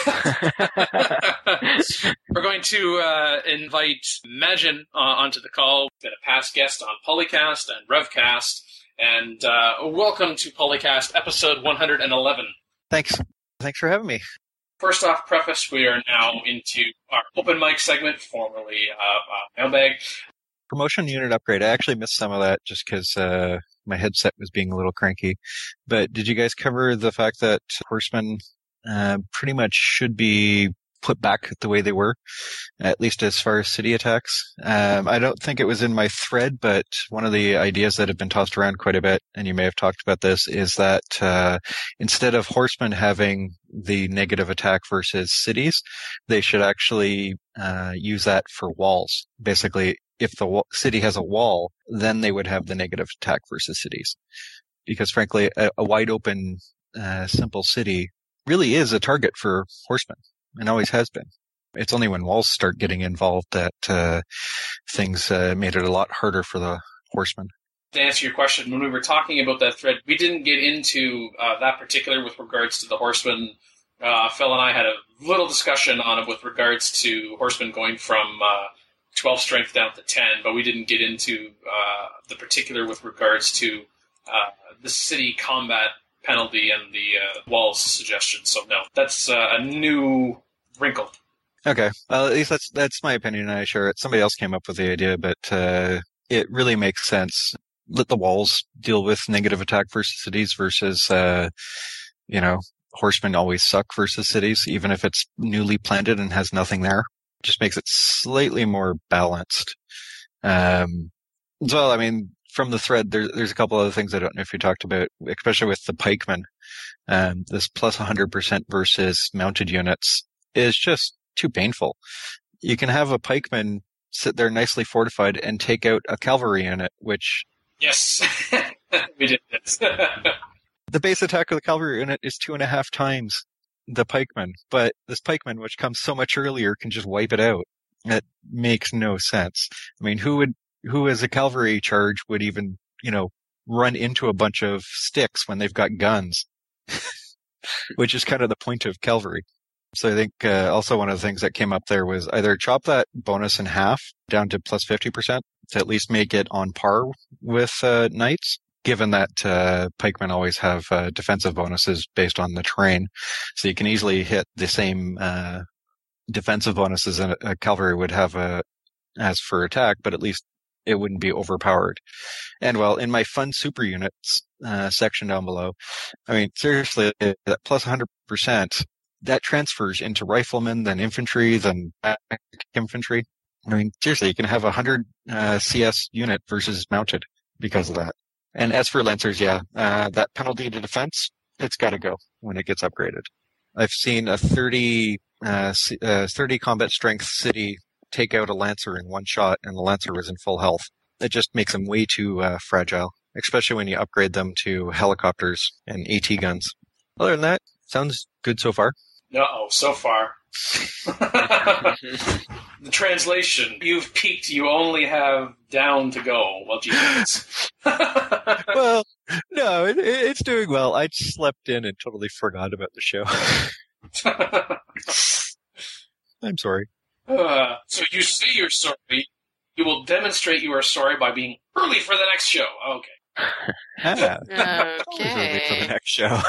We're going to uh, invite Majin uh, onto the call, been a past guest on Polycast and Revcast, and uh, welcome to Polycast episode one hundred eleven. Thanks. Thanks for having me. First off, preface, we are now into our open mic segment, formerly uh, uh, Mailbag. Promotion unit upgrade. I actually missed some of that just because uh, my headset was being a little cranky. But did you guys cover the fact that Horsemen uh, pretty much should be put back the way they were, at least as far as city attacks? Um, I don't think it was in my thread, but one of the ideas that have been tossed around quite a bit, and you may have talked about this, is that uh, instead of Horsemen having the negative attack versus cities, they should actually uh, use that for walls. Basically, if the wa- city has a wall, then they would have the negative attack versus cities. Because frankly, a, a wide open, uh, simple city really is a target for Horsemen, and always has been. It's only when walls start getting involved that uh, things uh, made it a lot harder for the Horsemen. To answer your question, when we were talking about that thread, we didn't get into uh, that particular with regards to the Horsemen. Uh, Phil and I had a little discussion on it with regards to Horsemen going from uh, twelve strength down to ten, but we didn't get into uh, the particular with regards to uh, the city combat penalty and the uh, walls suggestion. So no, that's uh, a new wrinkle. Okay, well, at least that's that's my opinion, and I share it. Somebody else came up with the idea, but uh, it really makes sense. Let the walls deal with negative attack versus cities versus, uh, you know, Horsemen always suck versus cities, even if it's newly planted and has nothing there. It just makes it slightly more balanced. Um, so, I mean, from the thread, there, there's a couple other things I don't know if you talked about, especially with the pikemen. Um, this plus one hundred percent versus mounted units is just too painful. You can have a pikeman sit there nicely fortified and take out a cavalry unit, which... Yes, we did this. The base attack of the cavalry unit is two and a half times the pikeman, but this pikeman, which comes so much earlier, can just wipe it out. It makes no sense. I mean, who would, who as a cavalry charge would even, you know, run into a bunch of sticks when they've got guns? Which is kind of the point of cavalry. So I think uh, also one of the things that came up there was either chop that bonus in half down to plus fifty percent to at least make it on par with uh, knights, given that uh, pikemen always have uh, defensive bonuses based on the terrain. So you can easily hit the same uh, defensive bonuses a, a cavalry would have uh, as for attack, but at least it wouldn't be overpowered. And well, in my fun super units uh, section down below, I mean, seriously, that plus one hundred percent, that transfers into riflemen, then infantry, then infantry. I mean, seriously, you can have a one hundred uh, C S unit versus mounted because of that. And as for Lancers, yeah, uh, that penalty to defense, it's got to go when it gets upgraded. I've seen a thirty, uh, uh, thirty combat strength city take out a Lancer in one shot, and the Lancer was in full health. It just makes them way too uh, fragile, especially when you upgrade them to helicopters and AT guns. Other than that, sounds good so far. Uh-oh, so far. The translation, you've peaked, you only have down to go. Well, geez. Well, no, it, it's doing well. I slept in and totally forgot about the show. I'm sorry. Uh, so you say you're sorry. You will demonstrate you are sorry by being early for the next show. Okay. Ah, Okay. for the next show.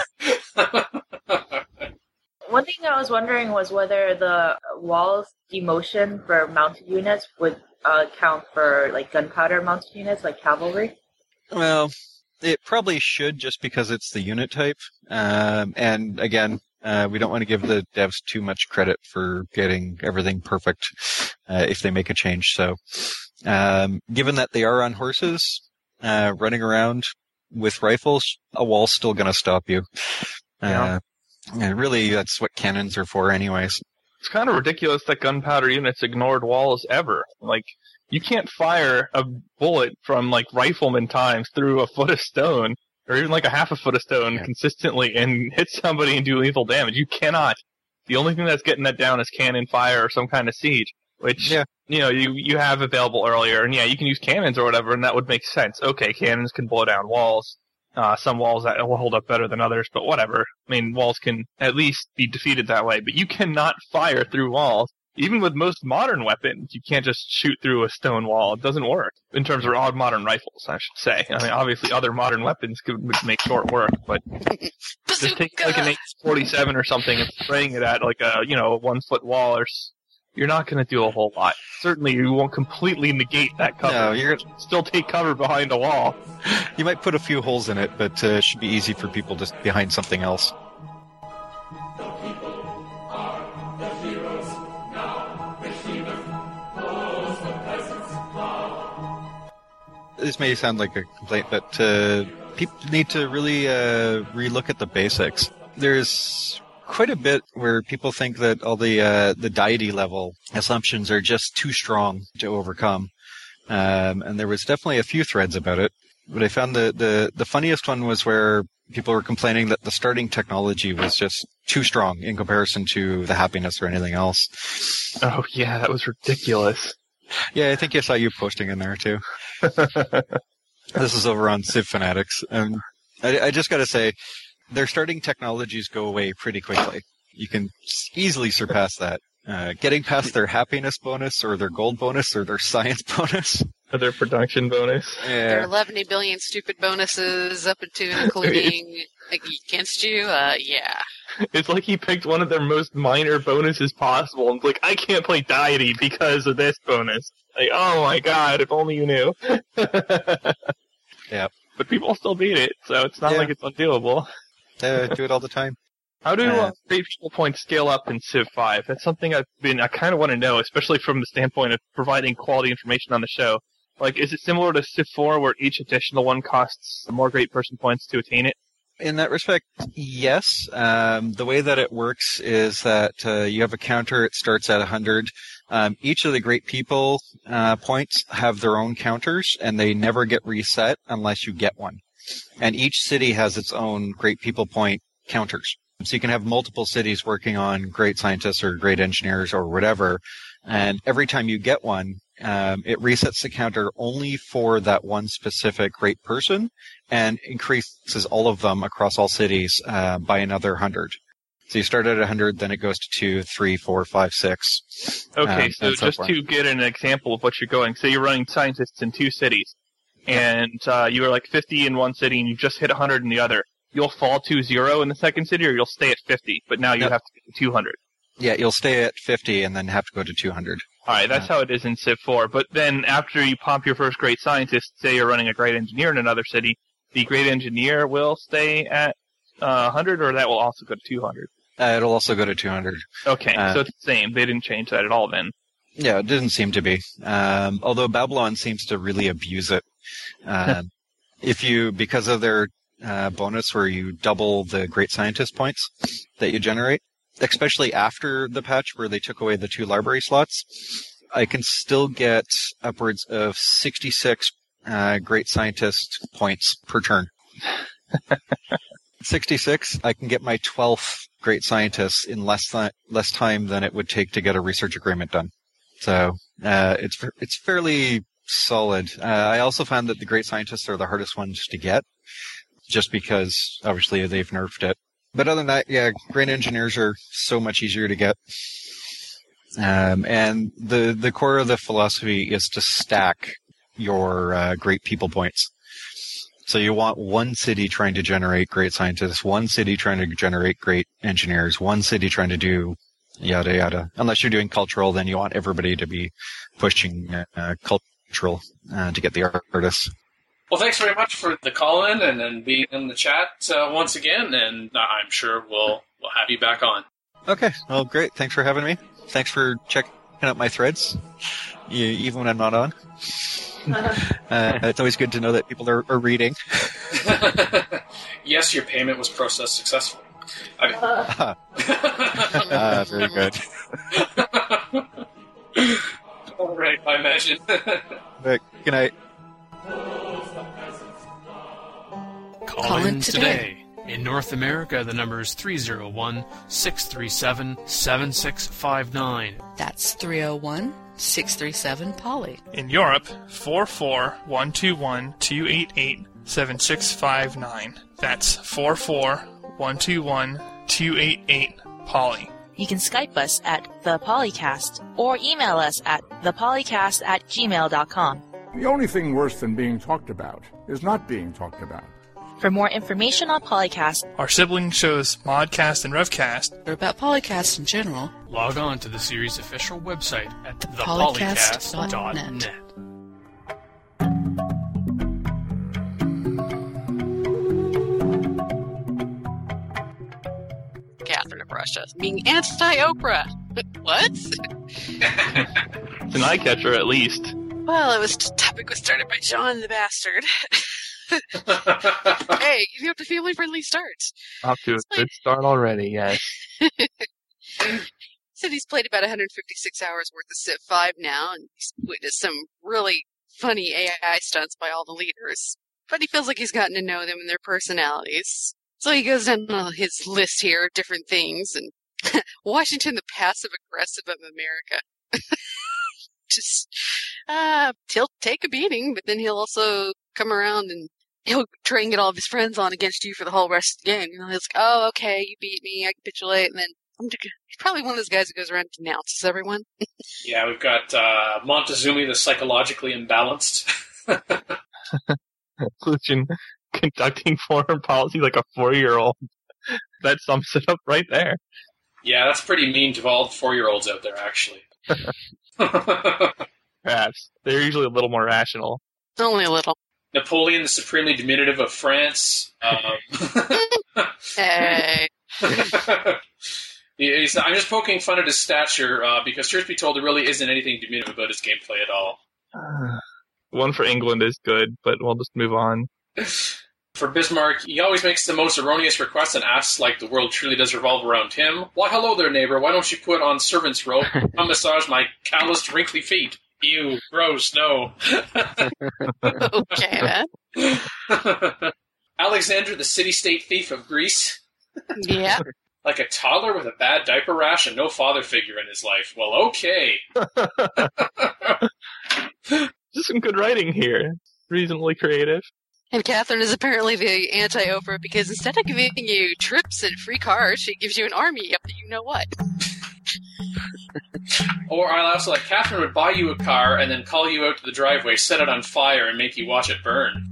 One thing I was wondering was whether the walls demotion for mounted units would uh, count for like gunpowder mounted units, like cavalry. Well, it probably should just because it's the unit type. Um, and again, uh, we don't want to give the devs too much credit for getting everything perfect uh, if they make a change. So, um, given that they are on horses, uh, running around, with rifles, a wall's still going to stop you. Yeah. Uh, and really, that's what cannons are for anyways. It's kind of ridiculous that gunpowder units ignored walls ever. Like, you can't fire a bullet from, like, rifleman times through a foot of stone, or even like a half a foot of stone Yeah. consistently and hit somebody and do lethal damage. You cannot. The only thing that's getting that down is cannon fire or some kind of siege, which, Yeah. you know, you, you have available earlier. And yeah, you can use cannons or whatever, and that would make sense. Okay, cannons can blow down walls. Uh, some walls that will hold up better than others, but whatever. I mean, walls can at least be defeated that way, but you cannot fire through walls. Even with most modern weapons, you can't just shoot through a stone wall. It doesn't work. In terms of odd modern rifles, I should say. I mean, obviously other modern weapons could would make short work, but just take like an A forty-seven or something and spraying it at like a, you know, a one foot wall, or s- you're not going to do a whole lot. Certainly you won't completely negate that cover. No, you're Still take cover behind a wall. you might put a few holes in it, but uh, it should be easy for people just behind something else. This may sound like a complaint, but uh, people need to really uh, relook at the basics. There's quite a bit where people think that all the uh, the deity level assumptions are just too strong to overcome, um, and there was definitely a few threads about it. But I found the, the the funniest one was where people were complaining that the starting technology was just too strong in comparison to the happiness or anything else. Oh yeah, that was ridiculous. Yeah, I think I saw you posting in there too. This is over on Civ Fanatics, and I, I just got to say, their starting technologies go away pretty quickly. You can easily surpass that. Uh, getting past their happiness bonus, or their gold bonus, or their science bonus. For their production bonus. There are Yeah, eleven billion stupid bonuses up to and including against you. Uh, yeah. It's like he picked one of their most minor bonuses possible and was like, I can't play deity because of this bonus. Like, oh my god, if only you knew. Yeah. But people still beat it, so it's not Yeah. like it's undoable. uh, do it all the time. How do Uh, uh, great people points scale up in Civ five? That's something I've been, I kind of want to know, especially from the standpoint of providing quality information on the show. Like, is it similar to Civ four where each additional one costs more great person points to attain it? In that respect, yes. Um, the way that it works is that uh, you have a counter. It starts at one hundred. Um, each of the great people uh, points have their own counters, and they never get reset unless you get one. And each city has its own great people point counters. So you can have multiple cities working on great scientists or great engineers or whatever, and every time you get one, um, it resets the counter only for that one specific great person, and increases all of them across all cities uh, by another one hundred. So you start at one hundred, then it goes to two, three, four, five, six. Okay, um, so and so just forth. to get an example of what you're going, say you're running scientists in two cities, and uh, you were like fifty in one city and you just hit one hundred in the other. You'll fall to zero in the second city, or you'll stay at fifty, but now you Yep. have to get to two hundred. Yeah, you'll stay at fifty and then have to go to two hundred. Alright, that's how it is in Civ four. But then after you pop your first great scientist, say you're running a great engineer in another city, the great engineer will stay at uh, one hundred, or that will also go to two hundred? Uh, it'll also go to two hundred. Okay, Uh, so it's the same. They didn't change that at all then. Yeah, it didn't seem to be. Um, although Babylon seems to really abuse it. Um, if you, because of their uh, bonus where you double the great scientist points that you generate, especially after the patch where they took away the two library slots, I can still get upwards of sixty-six uh, great scientist points per turn. sixty-six, I can get my twelfth great scientist in less th- less time than it would take to get a research agreement done. So uh, it's it's fairly solid. Uh, I also found that the great scientists are the hardest ones to get, just because obviously they've nerfed it. But other than that, yeah, great engineers are so much easier to get. Um, and the the core of the philosophy is to stack your uh, great people points. So you want one city trying to generate great scientists, one city trying to generate great engineers, one city trying to do yada yada. Unless you're doing cultural, then you want everybody to be pushing uh, cultural uh, to get the artists. Well, thanks very much for the call-in and then being in the chat uh, once again, and I'm sure we'll we'll have you back on. Okay, well, great. Thanks for having me. Thanks for check checking out my threads, e- even when I'm not on. Uh, it's always good to know that people are, are reading. Yes, your payment was processed successfully. I mean, Ah, ah, very good. all right, I imagine. But, good night. Call, Call in in today. today. In North America, the number is three oh one, six three seven, seven six five nine. That's three oh one, six three seven, Polly. In Europe, four four one two one two eight eight seven six five nine. That's four four one two one two eight eight, Polly. You can Skype us at The Polycast or email us at thepolycast at gmail dot com. The only thing worse than being talked about is not being talked about. For more information on Polycast, Our sibling shows Modcast and Revcast. Or about Polycast in general. Log on to the series' official website at the polycast polycast dot dot net. net. Catherine of Russia being anti-Oprah. What? It's an eye catcher, at least. Well, it was topic was started by John the Bastard. Hey, you have to family-friendly start. Off to a good start already, yes. Said he's played about one hundred fifty-six hours worth of Civ five now, and he's witnessed some really funny A I stunts by all the leaders. But he feels like he's gotten to know them and their personalities. So he goes down on his list here of different things, and Washington, the passive-aggressive of America. Just, uh, he'll take a beating, but then he'll also come around and he'll try and get all of his friends on against you for the whole rest of the game. You know, he's like, oh, okay, you beat me, I capitulate, and then I'm he's probably one of those guys who goes around and denounces everyone. Yeah, we've got uh, Montezuma, the psychologically imbalanced. Lucian conducting foreign policy like a four-year-old. That sums it up right there. Yeah, that's pretty mean to all the four-year-olds out there, actually. Perhaps. They're usually a little more rational. Only a little. Napoleon, the supremely diminutive of France. Um, Hey. He's, I'm just poking fun at his stature uh, because, truth be told, there really isn't anything diminutive about his gameplay at all. One for England is good, but we'll just move on. For Bismarck, he always makes the most erroneous requests and asks like the world truly does revolve around him. Why, hello there, neighbor. Why don't you put on servant's robe and come massage my calloused, wrinkly feet? Ew, gross, no. Okay, then. Alexander, the city-state thief of Greece. Yeah. Like a toddler with a bad diaper rash and no father figure in his life. Well, okay. Just some good writing here. Reasonably creative. And Catherine is apparently the anti-Oprah because instead of giving you trips and free cars, she gives you an army up to you know what. Or I also like Catherine would buy you a car and then call you out to the driveway, set it on fire, and make you watch it burn.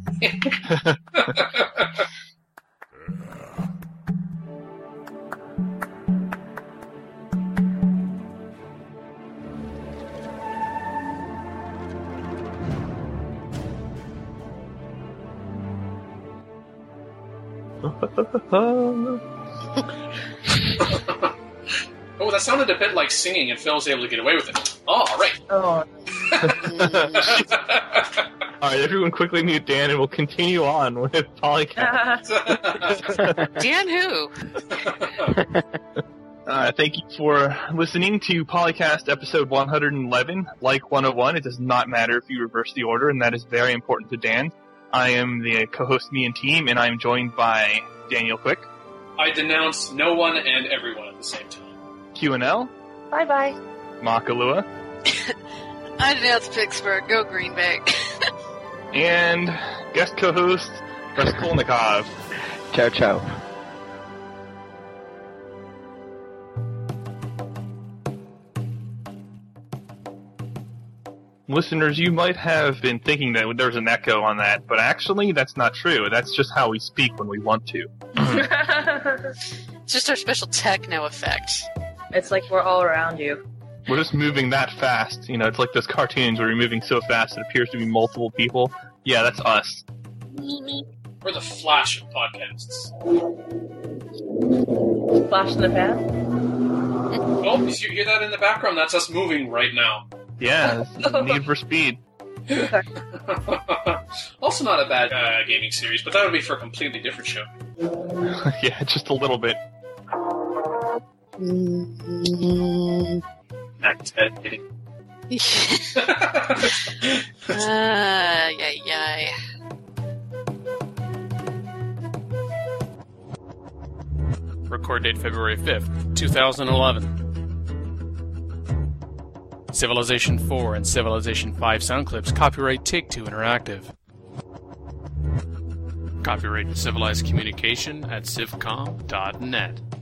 Oh, that sounded a bit like singing, and Phil was able to get away with it. Oh, right. Oh, Alright, everyone quickly mute Dan and we'll continue on with Polycast. Dan who? Uh, thank you for listening to Polycast episode one hundred eleven. Like one oh one, it does not matter if you reverse the order, and that is very important to Dan. I am the co-host me and team, and I am joined by Daniel Quick. I denounce no one and everyone at the same time. Q and L. bye bye. Makalua. I denounce Pittsburgh. Go Green Bay. And guest co-host Raskolnikov. Ciao, ciao. Listeners, you might have been thinking that there's an echo on that, but actually that's not true. That's just how we speak when we want to. It's just our special techno effect. It's like we're all around you. We're just moving that fast. You know, it's like those cartoons where you're moving so fast it appears to be multiple people. Yeah, that's us. We're the Flash of podcasts. Flash in the pan? Oh, you hear that in the background? That's us moving right now. Yeah, Need for Speed. Also not a bad uh, gaming series, but that would be for a completely different show. Yeah, just a little bit. Act meditating. uh, yay, yay. Record date February fifth, two thousand eleven. Civilization four and Civilization five sound clips. Copyright Take-Two Interactive. Copyright Civilized Communication at civcom dot net.